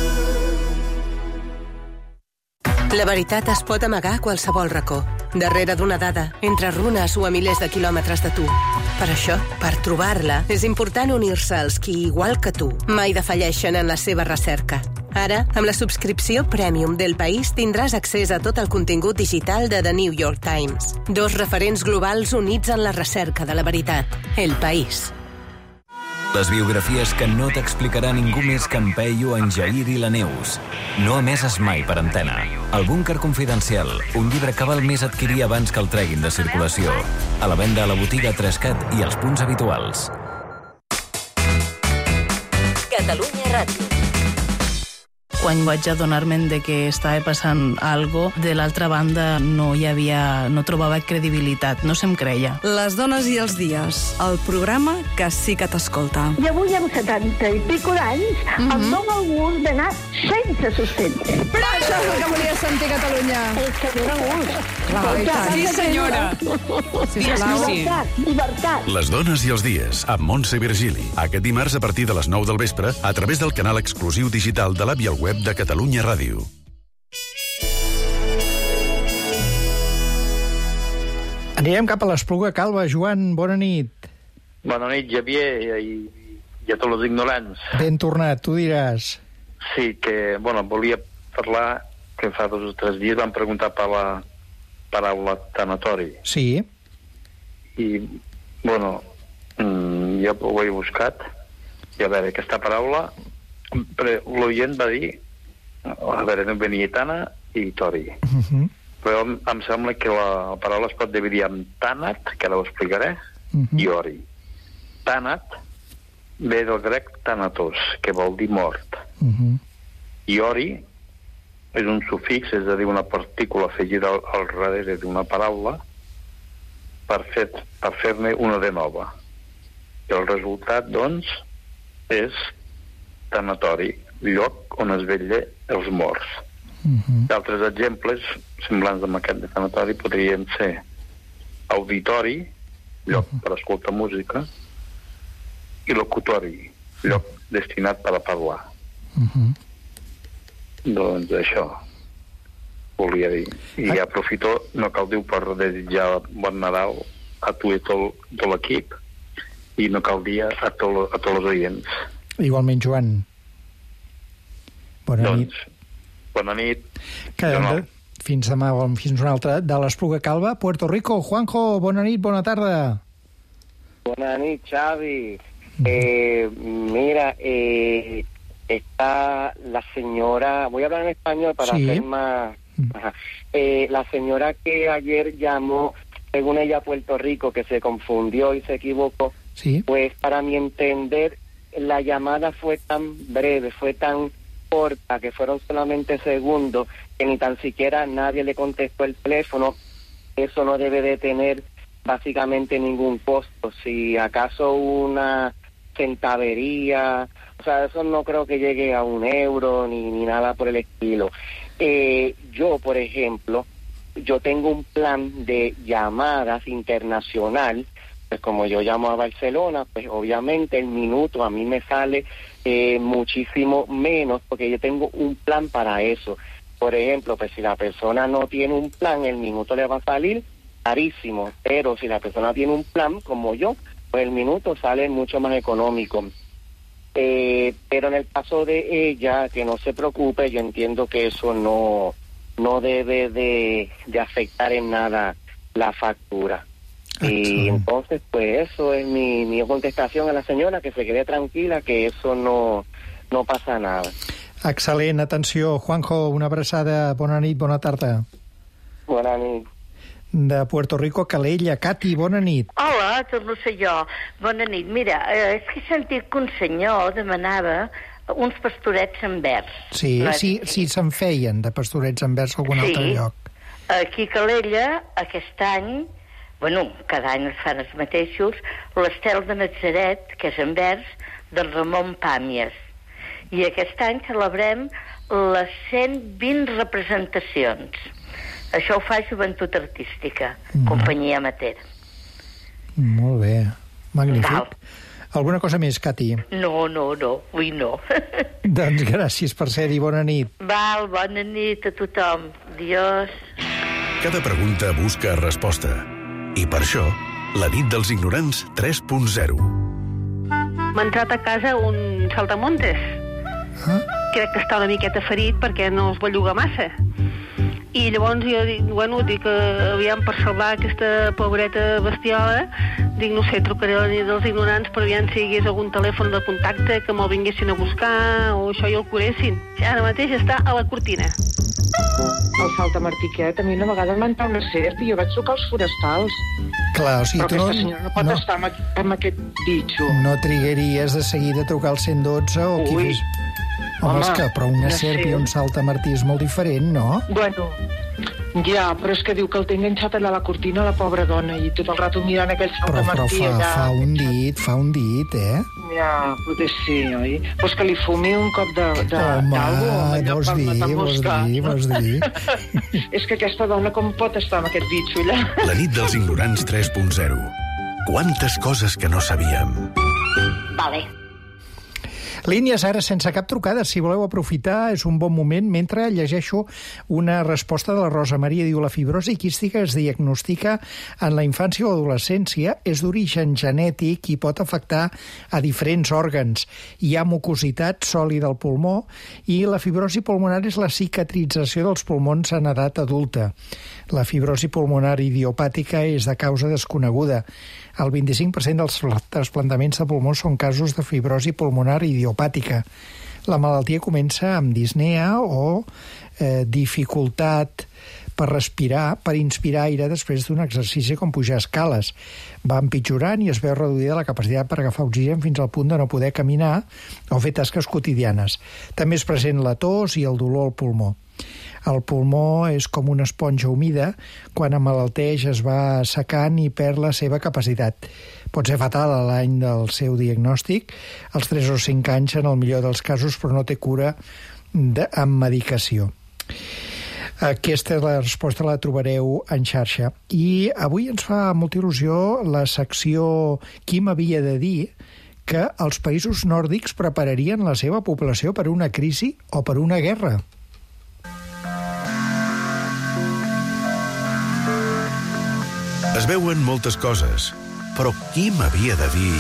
La veritat es pot amagar a qualsevol racó. Darrere d'una dada, entre runes o a milers de quilòmetres de tu. Per això, per trobar-la, és important unir-se als qui, igual que tu, mai defalleixen en la seva recerca. Ara, amb la subscripció Premium del País, tindràs accés a tot el contingut digital de The New York Times. Dos referents globals units en la recerca de la veritat. El País. Les biografies que no t'explicarà ningú més que en Peyu, en Jair i la Neus. No emeses mai per antena. El búnquer confidencial, un llibre que val més adquirir abans que el treguin de circulació. A la venda a la botiga Trescat i als punts habituals. Catalunya Ràdio. Quan vaig adonar-me'n de que estava passant algo, de l'altra banda no hi havia, no trobava credibilitat, no se'm creia. Les dones i els dies, el programa que sí que t'escolta. I avui amb setanta i pico d'anys mm -hmm. em dóna el gust d'anar sense sostendre. Però això és el que volia sentir Catalunya. És que dóna gust. Clar, sí, senyora. Sisplau. Llibertat, llibertat. Les dones i els dies, amb Montse Virgili. Aquest dimarts a partir de les nou del vespre, a través del canal exclusiu digital de l'app i el web de Catalunya Ràdio. Anirem cap a l'Espluga Calba. Joan, bona nit. Bona nit, Javier, i, i a tots els ignorants. Ben tornat, tu diràs. Sí, que, bueno, volia parlar que fa dos o tres dies vam preguntar per la paraula tanatori. Sí. I, bueno, jo ho he buscat, i a veure, aquesta paraula, l'oient va dir, a veure, no venia tana i tori. Uh -huh. Però em, em sembla que la paraula es pot dividir en tànat, que ara ho explicaré, uh -huh. i ori. Tànat ve del grec tanatos, que vol dir mort. Uh -huh. I ori és un sufix, és a dir, una partícula afegida al, al darrere d'una paraula per fer, per fer-ne una de nova. I el resultat, doncs, és tanatori, lloc on es vetlla els morts. Uh-huh. D'altres exemples semblants amb aquest de tanatori podrien ser auditori, lloc uh-huh. per escoltar música, i locutori, lloc destinat per a parlar. Uh-huh. Doncs això volia dir. I ah. aprofito, no cal dir per desitjar bon Nadal a tu i tot, tot l'equip, i no cal dir a, to, a tots els oients. Igualment, Joan. Bona doncs, nit. Bona nit. Que no. Fins demà o fins una altra. De l'Espluga Calba, Puerto Rico. Juanjo, bona nit, bona tarda. Bona nit, Xavi. Eh, mira, eh, está la señora, voy a hablar en español para sí. hacer más... Ajá. Eh, la señora que ayer llamó, según ella, a Puerto Rico, que se confundió y se equivocó, sí. pues para mi entender, la llamada fue tan breve, fue tan corta, que fueron solamente segundos, que ni tan siquiera nadie le contestó el teléfono. Eso no debe de tener básicamente ningún costo. Si acaso una centavería, o sea, eso no creo que llegue a un euro ni, ni nada por el estilo. Eh, yo, por ejemplo, yo tengo un plan de llamadas internacional, pues como yo llamo a Barcelona, pues obviamente el minuto a mí me sale eh, muchísimo menos, porque yo tengo un plan para eso. Por ejemplo, pues si la persona no tiene un plan, el minuto le va a salir carísimo, pero si la persona tiene un plan, como yo, pues el minuto sale mucho más económico. Eh, pero en el caso de ella, que no se preocupe, yo entiendo que eso no, no debe de, de afectar en nada la factura. Y entonces, pues eso es mi, mi contestación a la senyora, que se quede tranquila, que eso no, no passa nada. Excel·lent, atenció. Juanjo, una abraçada, bona nit, bona tarda. Bona nit. De Puerto Rico, Calella. Cati, bona nit. Hola, torno a ser jo. Bona nit. Mira, eh, és que he sentit que un senyor demanava uns pastorets en vers. Sí, no, sí, sí se'n feien de pastorets en vers a algun sí. altre lloc. Aquí a Calella, aquest any, bueno, cada any es fan els mateixos, l'Estel de Natzaret, que és en vers, del Ramon Pàmies. I aquest any celebrem les cent vint representacions. Això ho fa Joventut Artística, mm. companyia amateur. Molt bé, magnífic. Val. Alguna cosa més, Cati? No, no, no, avui no. Doncs gràcies per ser-hi, bona nit. Val, bona nit a tothom. Adiós. Cada pregunta busca resposta. I per això, la nit dels ignorants tres punt zero. M'ha entrat a casa un saltamontes. Ah? Crec que està una miqueta ferit perquè no es belluga massa. I llavors jo dic, bueno, dic, eh, aviam, per salvar aquesta pobreta bestiola, dic, no sé, trucaré a la nit dels ignorants per aviam si hi hagués algun telèfon de contacte que me'l vinguessin a buscar o això i el curessin. Ara mateix està a la cortina. El saltamartiquet, a mi una vegada em va entrar una serp i jo vaig trucar als forestals. Clar, o sigui, però tu no... aquesta senyora no pot no, estar amb, amb aquest bitxo. No trigaries de seguida a trucar al cent dotze o qui Ui. fes... Home, Home, és que, però una no serp sé. i un saltamartí és molt diferent, no? Bueno, ja, però és que diu que el té enganxat allà a la cortina, la pobra dona, i tot el rato mirant aquell Però, però saltamartí fa, allà. fa un dit, fa un dit, eh? Ja, potser sí, oi? Pues que li fumi un cop de... de Home, d'algo, allò vols per dir, matar vols mosca. dir, vols dir. És que aquesta dona com pot estar amb aquest bitxo allà? La nit dels ignorants tres punt zero. Quantes coses que no sabíem. Vale. Línies ara sense cap trucada. Si voleu aprofitar, és un bon moment. Mentre llegeixo una resposta de la Rosa Maria. Diu, la fibrosi quística es diagnostica en la infància o adolescència, és d'origen genètic i pot afectar a diferents òrgans. Hi ha mucositat sòlida al pulmó i la fibrosi pulmonar és la cicatrització dels pulmons en edat adulta. La fibrosi pulmonar idiopàtica és de causa desconeguda. El vint-i-cinc per cent dels trasplantaments de pulmó són casos de fibrosi pulmonar idiopàtica. La malaltia comença amb disnea o eh, dificultat per respirar, per inspirar aire després d'un exercici com pujar escales. Va empitjorant i es veu reduïda la capacitat per agafar oxigen fins al punt de no poder caminar o fer tasques quotidianes. També és present la tos i el dolor al pulmó. El pulmó és com una esponja humida, quan emmalalteix es va assecant i perd la seva capacitat. Pot ser fatal a l'any del seu diagnòstic, als tres o cinc anys en el millor dels casos, però no té cura de, amb medicació. Aquesta és la resposta, la trobareu en xarxa. I avui ens fa molta il·lusió la secció Qui m'havia de dir que els països nòrdics prepararien la seva població per una crisi o per una guerra. Es veuen moltes coses, però qui m'havia de dir...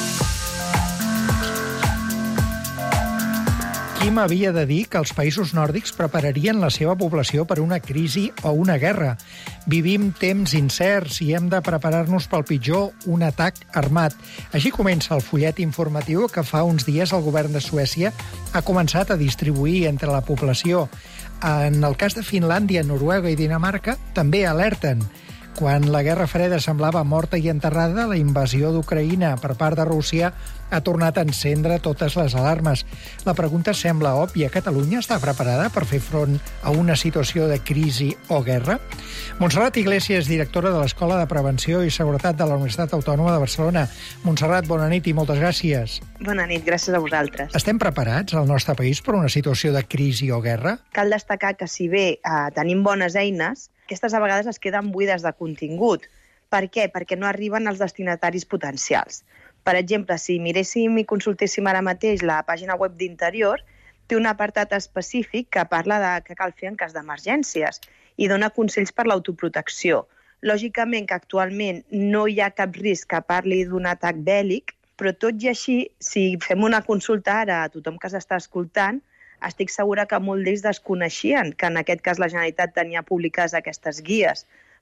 Qui m'havia de dir que els països nòrdics prepararien la seva població per una crisi o una guerra? Vivim temps incerts i hem de preparar-nos pel pitjor, un atac armat. Així comença el fullet informatiu que fa uns dies el govern de Suècia ha començat a distribuir entre la població. En el cas de Finlàndia, Noruega i Dinamarca també alerten. Quan la Guerra Freda semblava morta i enterrada, la invasió d'Ucraïna per part de Rússia ha tornat a encendre totes les alarmes. La pregunta sembla òbvia. Catalunya està preparada per fer front a una situació de crisi o guerra? Montserrat Iglesias, directora de l'Escola de Prevenció i Seguretat de la Universitat Autònoma de Barcelona. Montserrat, bona nit i moltes gràcies. Bona nit, gràcies a vosaltres. Estem preparats al nostre país per una situació de crisi o guerra? Cal destacar que si bé eh, tenim bones eines, aquestes a vegades es queden buides de contingut. Per què? Perquè no arriben als destinataris potencials. Per exemple, si miréssim i consultéssim ara mateix la pàgina web d'Interior, té un apartat específic que parla de què cal fer en cas d'emergències i dona consells per l'autoprotecció. Lògicament que actualment no hi ha cap risc que parli d'un atac bèl·lic, però tot i així, si fem una consulta ara a tothom que s'està escoltant, estic segura que molts d'ells desconeixien que en aquest cas la Generalitat tenia publicades aquestes guies.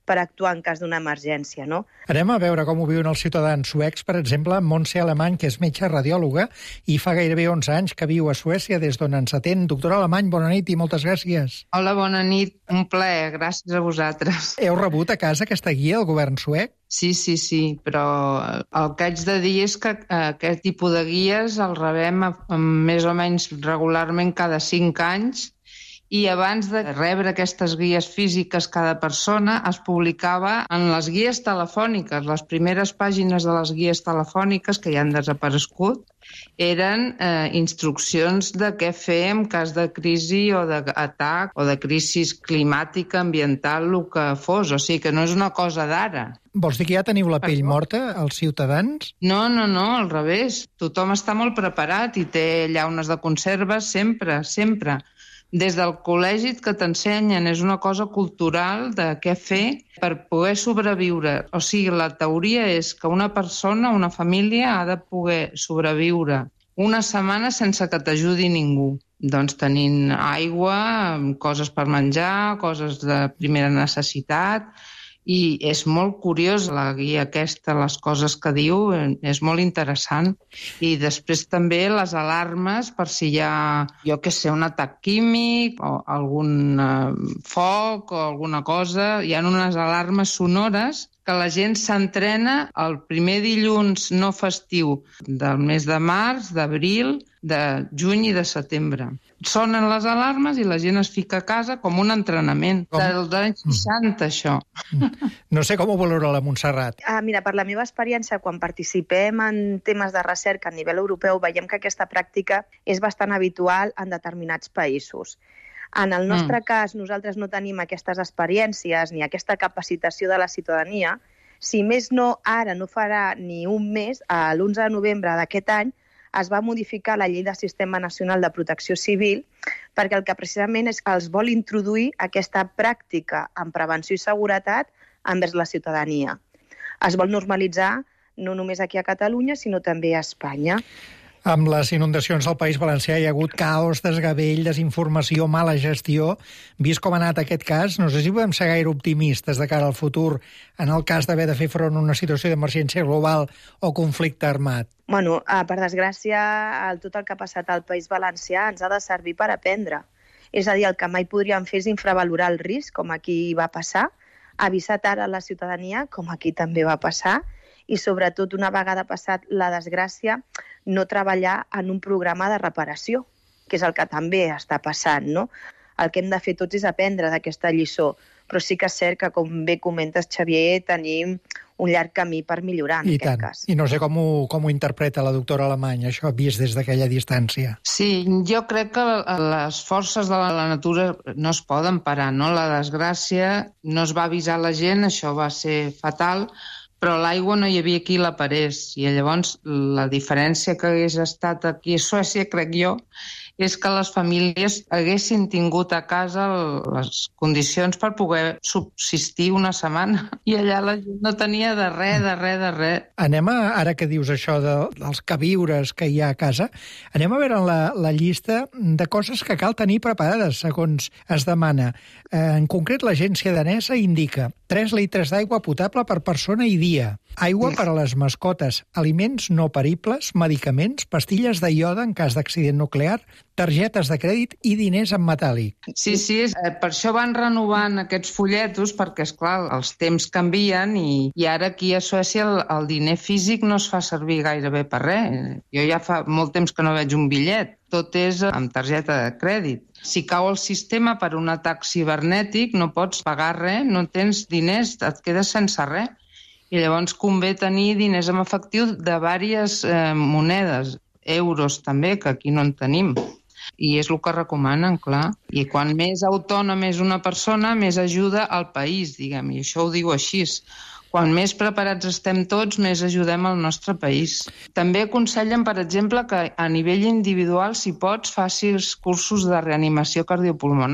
per actuar en cas d'una emergència, no? Anem a veure com ho viuen els ciutadans suecs. Per exemple, Montse Alemany, que és metge radiòloga i fa gairebé onze anys que viu a Suècia, des d'on ens atén. Doctora Alemany, bona nit i moltes gràcies. Hola, bona nit. Un plaer. Gràcies a vosaltres. Heu rebut a casa aquesta guia del govern suec? Sí, sí, sí, però el que haig de dir és que aquest tipus de guies el rebem més o menys regularment cada cinc anys, i abans de rebre aquestes guies físiques cada persona es publicava en les guies telefòniques. Les primeres pàgines de les guies telefòniques, que ja han desaparegut, eren eh, instruccions de què fer en cas de crisi o d'atac o de crisi climàtica, ambiental, el que fos. O sigui que no és una cosa d'ara. Vols dir que ja teniu la pell morta, els ciutadans? No, no, no, al revés. Tothom està molt preparat i té llaunes de conserves sempre, sempre. Des del col·legi que t'ensenyen, és una cosa cultural de què fer per poder sobreviure. O sigui, la teoria és que una persona, una família, ha de poder sobreviure una setmana sense que t'ajudi ningú. Doncs tenint aigua, coses per menjar, coses de primera necessitat. I és molt curiós la guia aquesta, les coses que diu, és molt interessant. I després també les alarmes per si hi ha, jo què sé, un atac químic o algun eh, foc o alguna cosa. Hi ha unes alarmes sonores que la gent s'entrena el primer dilluns no festiu del mes de març, d'abril, de juny i de setembre. Sonen les alarmes i la gent es fica a casa com un entrenament. Com? Dels anys seixanta, això. No sé com ho valora la Montserrat. Ah, mira, per la meva experiència, quan participem en temes de recerca a nivell europeu, veiem que aquesta pràctica és bastant habitual en determinats països. En el nostre mm. cas, nosaltres no tenim aquestes experiències ni aquesta capacitació de la ciutadania. Si més no, ara no farà ni un mes, l'onze de novembre d'aquest any, es va modificar la Llei del Sistema Nacional de Protecció Civil perquè el que precisament és que els vol introduir aquesta pràctica en prevenció i seguretat envers la ciutadania. Es vol normalitzar no només aquí a Catalunya, sinó també a Espanya. Amb les inundacions al País Valencià hi ha hagut caos, desgavell, desinformació, mala gestió. Vist com ha anat aquest cas, no sé si podem ser gaire optimistes de cara al futur en el cas d'haver de fer front a una situació d'emergència global o conflicte armat. Bueno, per desgràcia, tot el que ha passat al País Valencià ens ha de servir per aprendre. És a dir, el que mai podríem fer és infravalorar el risc, com aquí va passar, avisar tard a la ciutadania, com aquí també va passar, i sobretot, una vegada passat la desgràcia, no treballar en un programa de reparació, que és el que també està passant, no? El que hem de fer tots és aprendre d'aquesta lliçó, però sí que és cert que, com bé comentes, Xavier, tenim un llarg camí per millorar en I aquest tant. cas. I no sé com ho, com ho interpreta la doctora Alemany, això vist des d'aquella distància. Sí, jo crec que les forces de la natura no es poden parar, no? La desgràcia no es va avisar la gent, això va ser fatal, però l'aigua no hi havia qui la parés. I llavors la diferència que hagués estat aquí a Suècia, crec jo, és que les famílies haguessin tingut a casa les condicions per poder subsistir una setmana. I allà la gent no tenia de res, de res, de res. Anem a, ara que dius això de, dels queviures que hi ha a casa, anem a veure la, la llista de coses que cal tenir preparades, segons es demana. En concret, l'agència danesa indica tres litres d'aigua potable per persona i dia, aigua per a les mascotes, aliments no peribles, medicaments, pastilles de iode en cas d'accident nuclear, targetes de crèdit i diners en metàl·lic. Sí, sí, per això van renovant aquests fulletos, perquè, esclar, els temps canvien i, i ara aquí a Suècia el, el diner físic no es fa servir gairebé per res. Jo ja fa molt temps que no veig un bitllet. Tot és amb targeta de crèdit. Si cau el sistema per un atac cibernètic, no pots pagar res, no tens diners, et quedes sense res. I llavors convé tenir diners en efectiu de diverses eh, monedes, euros també, que aquí no en tenim. I és el que recomanen, clar. I quan més autònom és una persona, més ajuda al país, diguem, i això ho diu així. Quan més preparats estem tots, més ajudem al nostre país. També aconsellen, per exemple, que a nivell individual, si pots, facis cursos de reanimació cardiopulmonar.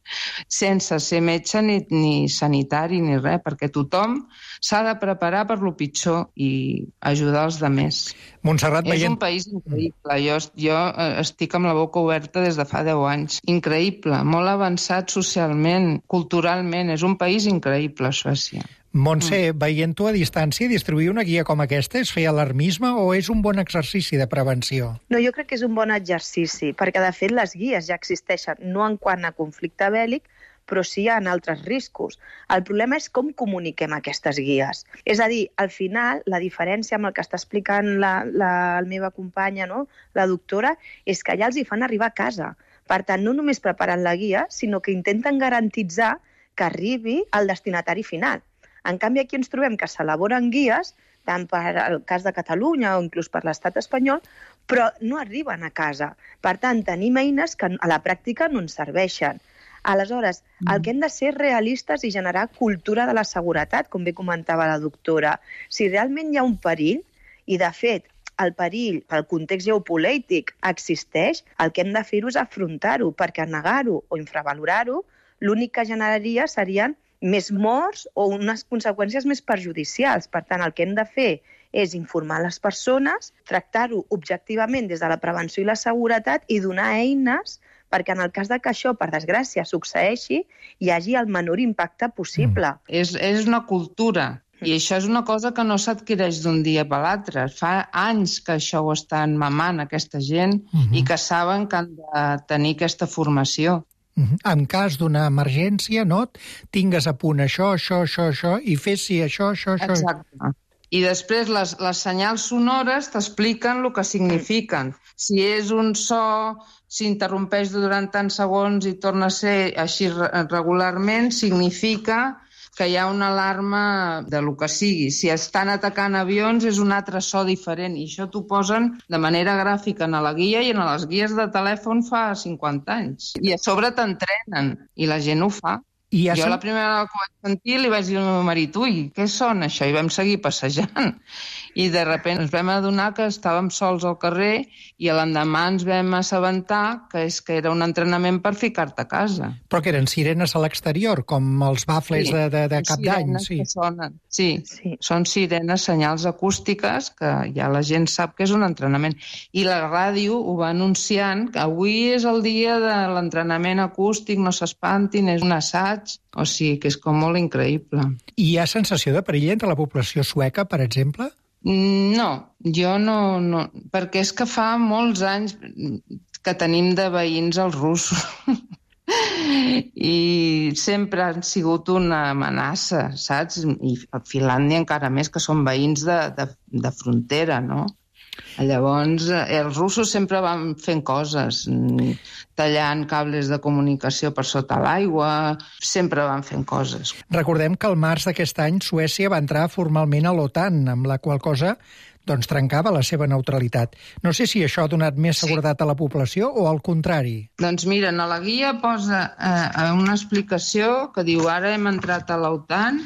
sense ser metge ni, ni sanitari ni res, perquè tothom s'ha de preparar per lo pitjor i ajudar els altres. Montserrat, és veient... un país increïble. Jo, jo estic amb la boca oberta des de fa deu anys. Increïble, molt avançat socialment, culturalment. És un país increïble, Suècia. Montse, veient-ho a distància, distribuir una guia com aquesta és fer alarmisme o és un bon exercici de prevenció? No, jo crec que és un bon exercici, perquè de fet les guies ja existeixen, no en quant a conflicte bèl·lic, però sí en altres riscos. El problema és com comuniquem aquestes guies. És a dir, al final, la diferència amb el que està explicant la, la, la meva companya, no? La doctora, és que ja els hi fan arribar a casa. Per tant, no només preparen la guia, sinó que intenten garantitzar que arribi al destinatari final. En canvi, aquí ens trobem que s'elaboren guies, tant per al cas de Catalunya o inclús per l'estat espanyol, però no arriben a casa. Per tant, tenim eines que a la pràctica no ens serveixen. Aleshores, el que hem de ser realistes i generar cultura de la seguretat, com bé comentava la doctora. Si realment hi ha un perill, i de fet el perill pel context geopolític existeix, el que hem de fer-ho és afrontar-ho, perquè negar-ho o infravalorar-ho, l'únic que generaria serien més morts o unes conseqüències més perjudicials. Per tant, el que hem de fer és informar les persones, tractar-ho objectivament des de la prevenció i la seguretat i donar eines perquè en el cas de que això, per desgràcia, succeeixi, hi hagi el menor impacte possible. Mm. És, és una cultura, i això és una cosa que no s'adquireix d'un dia per l'altre. Fa anys que això ho estan mamant, aquesta gent, mm-hmm. i que saben que han de tenir aquesta formació. En cas d'una emergència, no? Tingues a punt això, això, això, això, i fessi això, això, això... Exacte. I després les, les senyals sonores t'expliquen el que signifiquen. Si és un so, s'interrompeix durant tants segons i torna a ser així regularment, significa que hi ha una alarma de lo que sigui. Si estan atacant avions és un altre so diferent i això t'ho posen de manera gràfica en la guia i en les guies de telèfon fa cinquanta anys. I a sobre t'entrenen i la gent ho fa. I ja jo sen... la primera vegada que ho vaig sentir li vaig dir al meu marit, ui, què sona això? I vam seguir passejant. I de sobte ens vam adonar que estàvem sols al carrer i l'endemà ens vam assabentar que, és que era un entrenament per ficar-te a casa. Però que eren sirenes a l'exterior, com els bafles sí, de, de, de cap d'any. Sí. Sí, sí, són sirenes, senyals acústiques, que ja la gent sap que és un entrenament. I la ràdio ho va anunciant, que avui és el dia de l'entrenament acústic, no s'espantin, és un assaig. O sigui que és com molt increïble. I hi ha sensació de perill entre la població sueca, per exemple? No, jo no, no, perquè és que fa molts anys que tenim de veïns els russos i sempre han sigut una amenaça, saps? I a Finlàndia encara més, que són veïns de, de, de frontera, no? Llavors, els russos sempre van fent coses, tallant cables de comunicació per sota l'aigua, sempre van fent coses. Recordem que al març d'aquest any Suècia va entrar formalment a l'OTAN, amb la qual cosa doncs, trencava la seva neutralitat. No sé si això ha donat més seguretat a la població o al contrari. Doncs mira, a la guia posa eh, una explicació que diu ara hem entrat a l'OTAN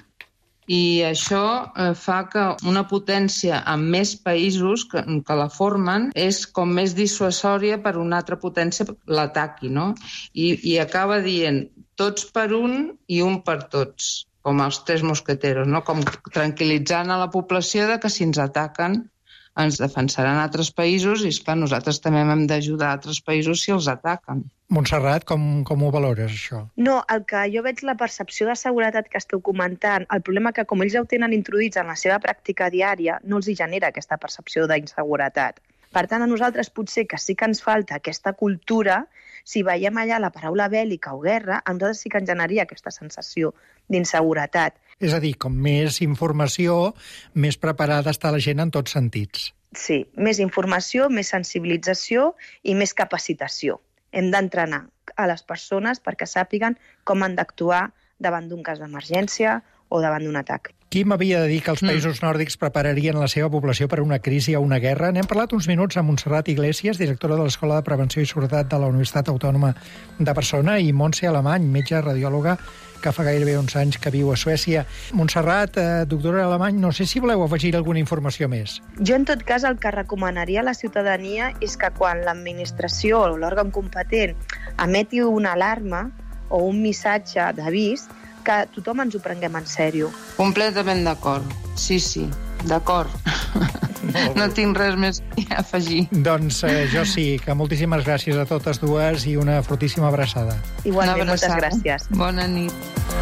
i això eh, fa que una potència amb més països que, que la formen és com més dissuasòria per una altra potència l'ataqui, no? I, i acaba dient tots per un i un per tots, com els tres mosqueteros, no? Com tranquil·litzant a la població de que si ens ataquen ens defensaran altres països i, esclar, nosaltres també hem d'ajudar altres països si els ataquen. Montserrat, com, com ho valores, això? No, el que jo veig la percepció de seguretat que esteu comentant, el problema que com ells ja ho tenen introduïts en la seva pràctica diària, no els hi genera aquesta percepció d'inseguretat. Per tant, a nosaltres potser que sí que ens falta aquesta cultura, si veiem allà la paraula bèl·lica o guerra, a nosaltres sí que ens generaria aquesta sensació d'inseguretat. És a dir, com més informació, més preparada està la gent en tots sentits. Sí, més informació, més sensibilització i més capacitació. Hem d'entrenar a les persones perquè sàpiguen com han d'actuar davant d'un cas d'emergència o davant d'un atac. Qui m'havia de dir que els països nòrdics prepararien la seva població per a una crisi o una guerra? N'hem parlat uns minuts amb Montserrat Iglesias, directora de l'Escola de Prevenció i Seguretat de la Universitat Autònoma de Barcelona, i Montse Alemany, metge radiòloga que fa gairebé uns anys que viu a Suècia. Montserrat, eh, doctora Alemany, no sé si voleu afegir alguna informació més. Jo, en tot cas, el que recomanaria a la ciutadania és que quan l'administració o l'òrgan competent emeti una alarma o un missatge d'avís, que tothom ens ho prenguem en sèrio. Completament d'acord. Sí, sí, d'acord. No tinc res més a afegir. Doncs eh, jo sí, que moltíssimes gràcies a totes dues i una fortíssima abraçada. Igualment, moltes gràcies. Bona nit.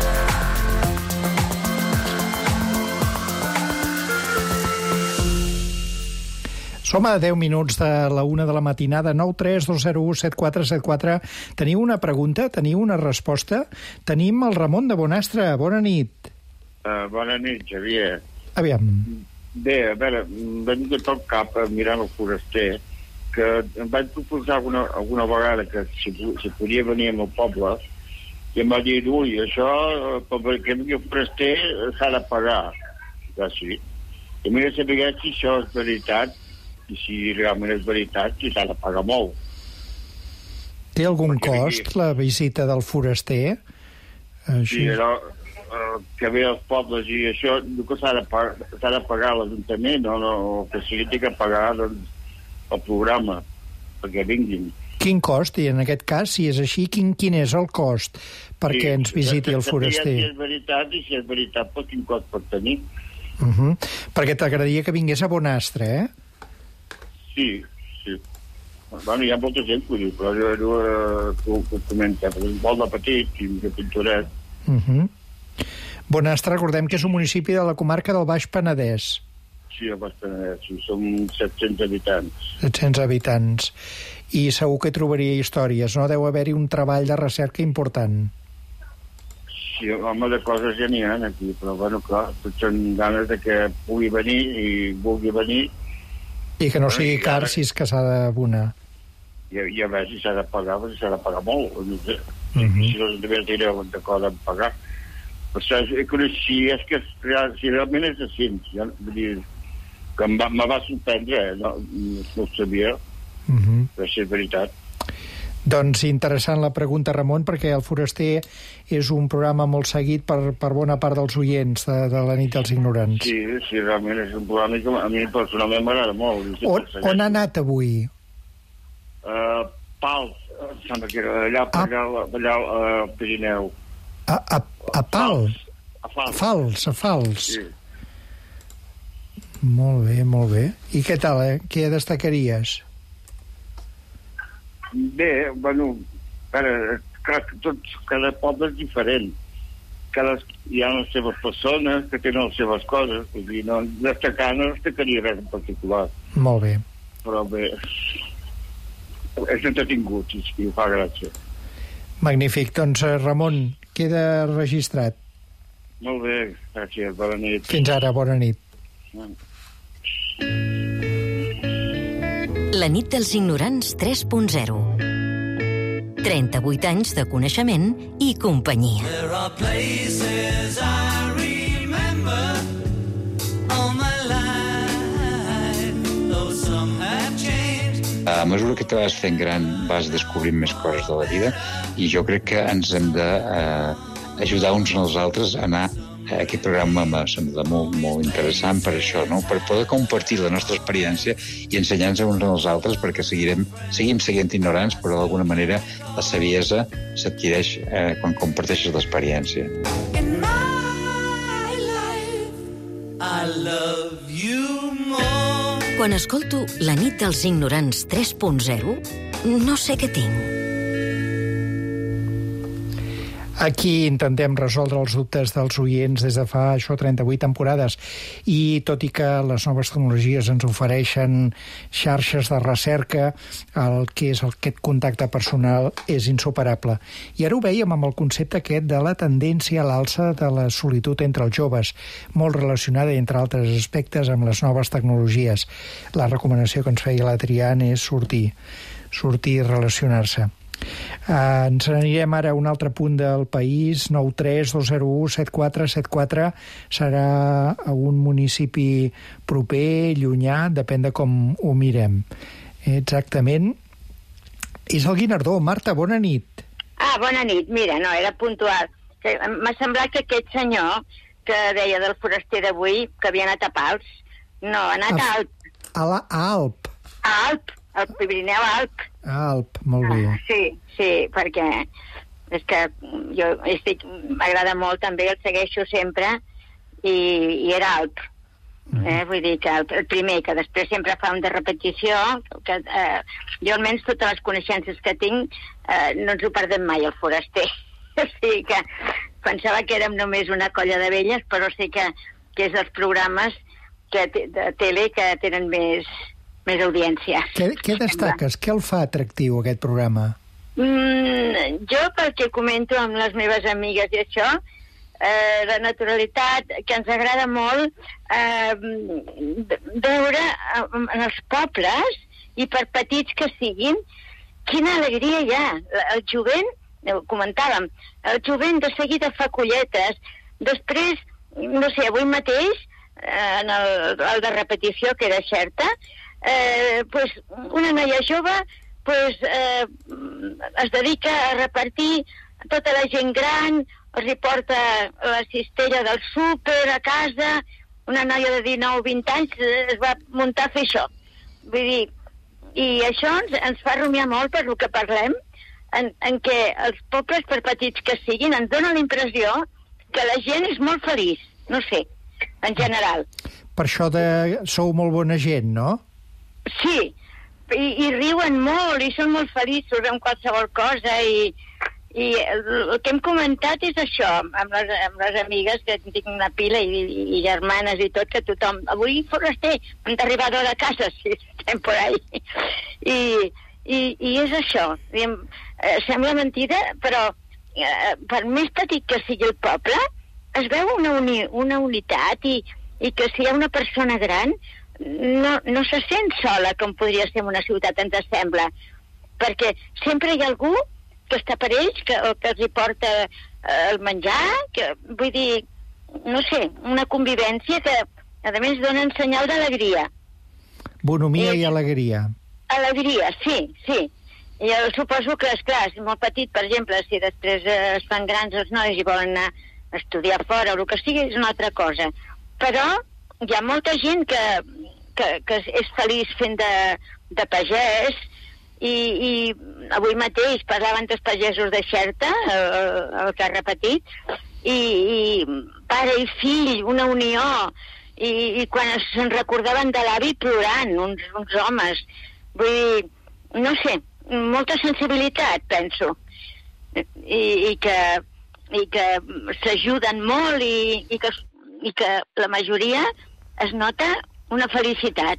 Som a deu minuts de la una de la matinada, nou tres dos zero u set quatre set quatre. Teniu una pregunta? Teniu una resposta? Tenim el Ramon de Bonastre. Bona nit. Uh, bona nit, Xavier. Aviam. Bé, a veure, em va dir tot cap mirant el foraster que em vaig proposar alguna, alguna vegada que si, si podia venir al poble i em va dir, ui, això perquè vingui el foraster s'ha de pagar. Ja sí. I m'he de saber si això és veritat i si realment és veritat, si s'ha de pagar molt. Té algun Perquè cost, vingui... la visita del foraster? Així. Sí, però eh, que ve als pobles i això, diu que s'ha de, s'ha de pagar l'Ajuntament, o no, que sigui té que pagar doncs, el programa, perquè vinguin. Quin cost? I en aquest cas, si és així, quin, quin és el cost perquè sí, ens visiti el foraster? Si és veritat, i si és veritat, pues, quin cost pot tenir. Uh -huh. Perquè t'agradaria que vingués a Bonastre, eh? Sí, sí. Bueno, hi ha molta gent que ho diu, però jo, jo eh, ho comenta, perquè és molt de petit i de pintoret. Uh -huh. Bonastre, recordem que és un municipi de la comarca del Baix Penedès. Sí, el Baix Penedès, sí, som set-cents habitants. set-cents habitants. I segur que trobaria històries, no? Deu haver-hi un treball de recerca important. Sí, home, de coses ja n'hi ha aquí, però, bueno, clar, tots són ganes de que pugui venir i vulgui venir. I que no sigui car si és que s'ha d'abonar. I, i a veure si s'ha de pagar, si s'ha de pagar molt. No sé. Uh -huh. Si no també tindreu d'acord en pagar. Però si és que si realment és així, ja, vull dir, que em va, me va sorprendre, eh? no, no ho sabia, uh -huh. però si és veritat. Doncs interessant la pregunta, Ramon, perquè el Foraster és un programa molt seguit per, per bona part dels oients de, de la nit dels ignorants. Sí, sí, realment és un programa que a mi personalment m'agrada molt. On, on ha anat avui? Uh, Pals, sembla que era allà, ah. allà, allà al Pirineu. A, a, a Pals? A Fals. A Fals, a Fals. Sí. Molt bé, molt bé. I què tal, eh? Què destacaries? Bé, bueno, ara, clar, tots, cada poble és diferent. Cada, hi ha les seves persones que tenen les seves coses. Vull dir, no, destacar no destacaria res en particular. Molt bé. Però bé, és entretingut i, i ho fa gràcia. Magnífic. Doncs, Ramon, queda registrat. Molt bé, gràcies. Bona nit. Fins ara, bona nit. La nit dels ignorants tres punt zero. trenta-vuit anys de coneixement i companyia. There are places I remember all my life, though some have changed. A mesura que te vas fent gran vas descobrint més coses de la vida i jo crec que ens hem d'ajudar eh, uns als altres a anar. Aquest programa m'ha semblat molt, molt interessant per això, no? Per poder compartir la nostra experiència i ensenyar-nos uns als altres, perquè seguirem, seguim seguint ignorants, però d'alguna manera la saviesa s'adquireix eh, quan comparteixes l'experiència. In my life, I love you more. Quan escolto La nit dels ignorants tres punt zero, no sé què tinc. Aquí intentem resoldre els dubtes dels oients des de fa, això, trenta-vuit temporades. I tot i que les noves tecnologies ens ofereixen xarxes de recerca, el que és aquest contacte personal és insuperable. I ara ho veiem amb el concepte aquest de la tendència a l'alça de la solitud entre els joves, molt relacionada, entre altres aspectes, amb les noves tecnologies. La recomanació que ens feia l'Adrián és sortir, sortir i relacionar-se. Uh, ens anirem ara a un altre punt del país. Nou tres dos zero u set quatre set quatre serà a un municipi proper, llunyà, depèn de com ho mirem exactament. És el Guinardó. Marta, bona nit. Ah, bona nit. Mira, no, era puntual. M'ha semblat que aquest senyor que deia del foraster d'avui, que havia anat a Pals, no, ha anat a, a Alp. A, la, a Alp. A Alp, al Pirineu Alp. A Alp, molt bé. Ah, sí, sí, perquè És que jo estic, m'agrada molt, també el segueixo sempre, i, i era alt. Eh? Vull dir que el, el primer, que després sempre fa un de repetició, que eh, jo almenys totes les coneixences que tinc eh, no ens ho perdem mai, el foraster. O sigui que pensava que érem només una colla de velles, però sé que, que és dels programes que, de tele que tenen més, més audiència. Què, què destaques? Què el fa atractiu, aquest programa? Mm, jo, pel que comento amb les meves amigues i això, eh, la naturalitat, que ens agrada molt eh, veure en els pobles, i per petits que siguin, quina alegria hi ha. El jovent, ho comentàvem, el jovent de seguida fa colletes, després, no sé, avui mateix, eh, en el, el de repetició, que era Xerta, eh, pues, una noia jove pues, eh, es dedica a repartir tota la gent gran, els hi porta la cistella del súper a casa, una noia de dinou o vint anys es va muntar a fer això. Vull dir, i això ens, ens fa rumiar molt per el que parlem, en, en què els pobles, per petits que siguin, ens dona la impressió que la gent és molt feliç, no sé, en general. Per això de... sou molt bona gent, no? Sí, i, i riuen molt, i són molt feliços amb qualsevol cosa, i, i el, el que hem comentat és això, amb les, amb les amigues, que tinc una pila, i, i, i germanes i tot, que tothom... Avui, foraster, hem d'arribar d'hora a casa, si estem por ahí. I, i, i és això. Diem, eh, sembla mentida, però eh, per més petit que sigui el poble, es veu una, uni, una unitat, i, i que si hi ha una persona gran, no, no se sent sola, com podria ser en una ciutat, ens sembla, perquè sempre hi ha algú que està per ells, que, que els hi porta eh, el menjar, que, vull dir, no sé, una convivència que, a més, dona un senyal d'alegria. Bonomia i, i alegria. Alegria, sí, sí. I jo suposo que, esclar, és molt petit, per exemple, si després eh, es fan grans els nois i volen anar a estudiar fora o el que sigui, és una altra cosa. Però hi ha molta gent que, que, que és feliç fent de, de pagès, i, i avui mateix parlaven dels pagesos de Xerta, el, el que ha repetit, i, i pare i fill, una unió, i, i quan se'n recordaven de l'avi plorant, uns, uns homes. Vull dir, no sé, molta sensibilitat, penso, i, i que, i que s'ajuden molt, i, i, que, i que la majoria es nota una felicitat,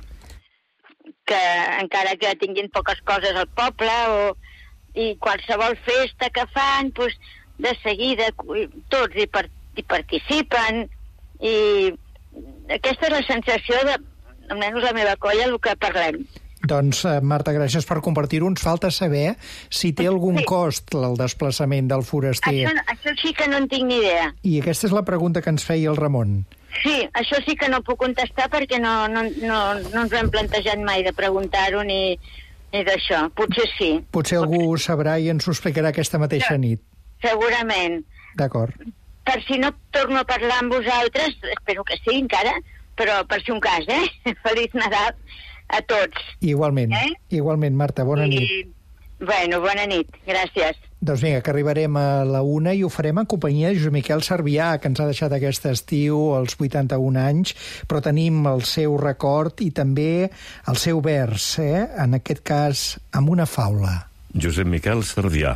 que encara que tinguin poques coses al poble, o, i qualsevol festa que fan, pues, de seguida tots hi, per, hi participen, i aquesta és la sensació de, almenys la meva colla, el que parlem. Doncs, Marta, gràcies per compartir-ho. Ens falta saber si té algun sí. cost el desplaçament del foraster. Això, això sí que no en tinc ni idea. I aquesta és la pregunta que ens feia el Ramon. Sí, això sí que no puc contestar perquè no, no, no, no ens ho hem plantejat mai de preguntar-ho ni, ni d'això. Potser sí. Potser algú ho sabrà i ens ho explicarà aquesta mateixa nit. Segurament. D'acord. Per si no torno a parlar amb vosaltres, espero que sí encara, però per si un cas, eh? Feliç Nadal a tots. Igualment, eh? Igualment, Marta, bona I... nit. Bueno, bona nit, gràcies. Doncs vinga, que arribarem a la una i ho farem en companyia de Josep Miquel Sarbià, que ens ha deixat aquest estiu als vuitanta-un anys, però tenim el seu record i també el seu vers, eh? En aquest cas, amb una faula. Josep Miquel Sarbià.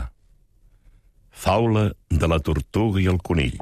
Faula de la tortuga i el conill.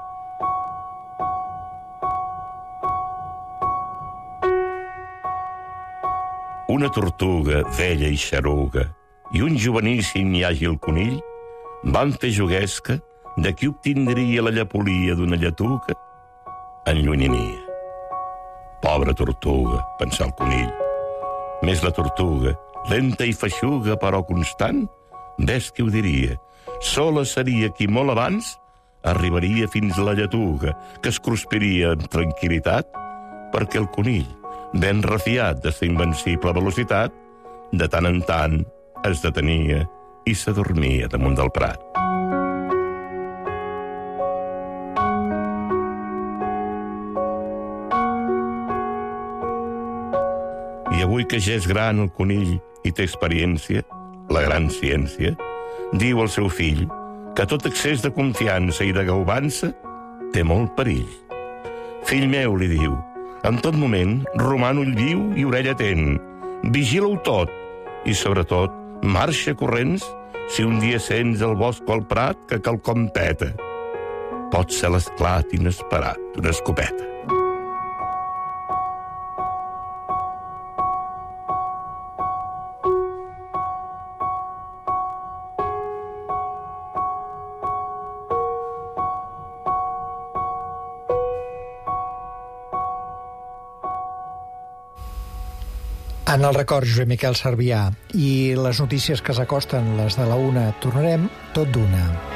Una tortuga vella i xaruga i un joveníssim i àgil conill van fer juguesca de qui obtindria la llepolia d'una lletuga en llunyania. Pobra tortuga, pensà el conill. Més la tortuga, lenta i feixuga però constant, ves qui ho diria, sola seria qui molt abans arribaria fins a la lletuga, que es cruspiria amb tranquil·litat, perquè el conill, ben refiat de sa invencible velocitat, de tant en tant es detenia i s'adormia damunt del prat. I avui que ja és gran el conill i té experiència, la gran ciència, diu al seu fill que tot excés de confiança i de gaubança té molt perill. Fill meu, li diu, en tot moment, roman ull viu i orella atent. Vigila-ho tot i, sobretot, marxa corrents si un dia sents al bosc o al prat que quelcom peta. Pot ser l'esclat inesperat d'una escopeta. En el record, Josep Miquel Servià, i les notícies que s'acosten, les de la una, tornarem tot d'una.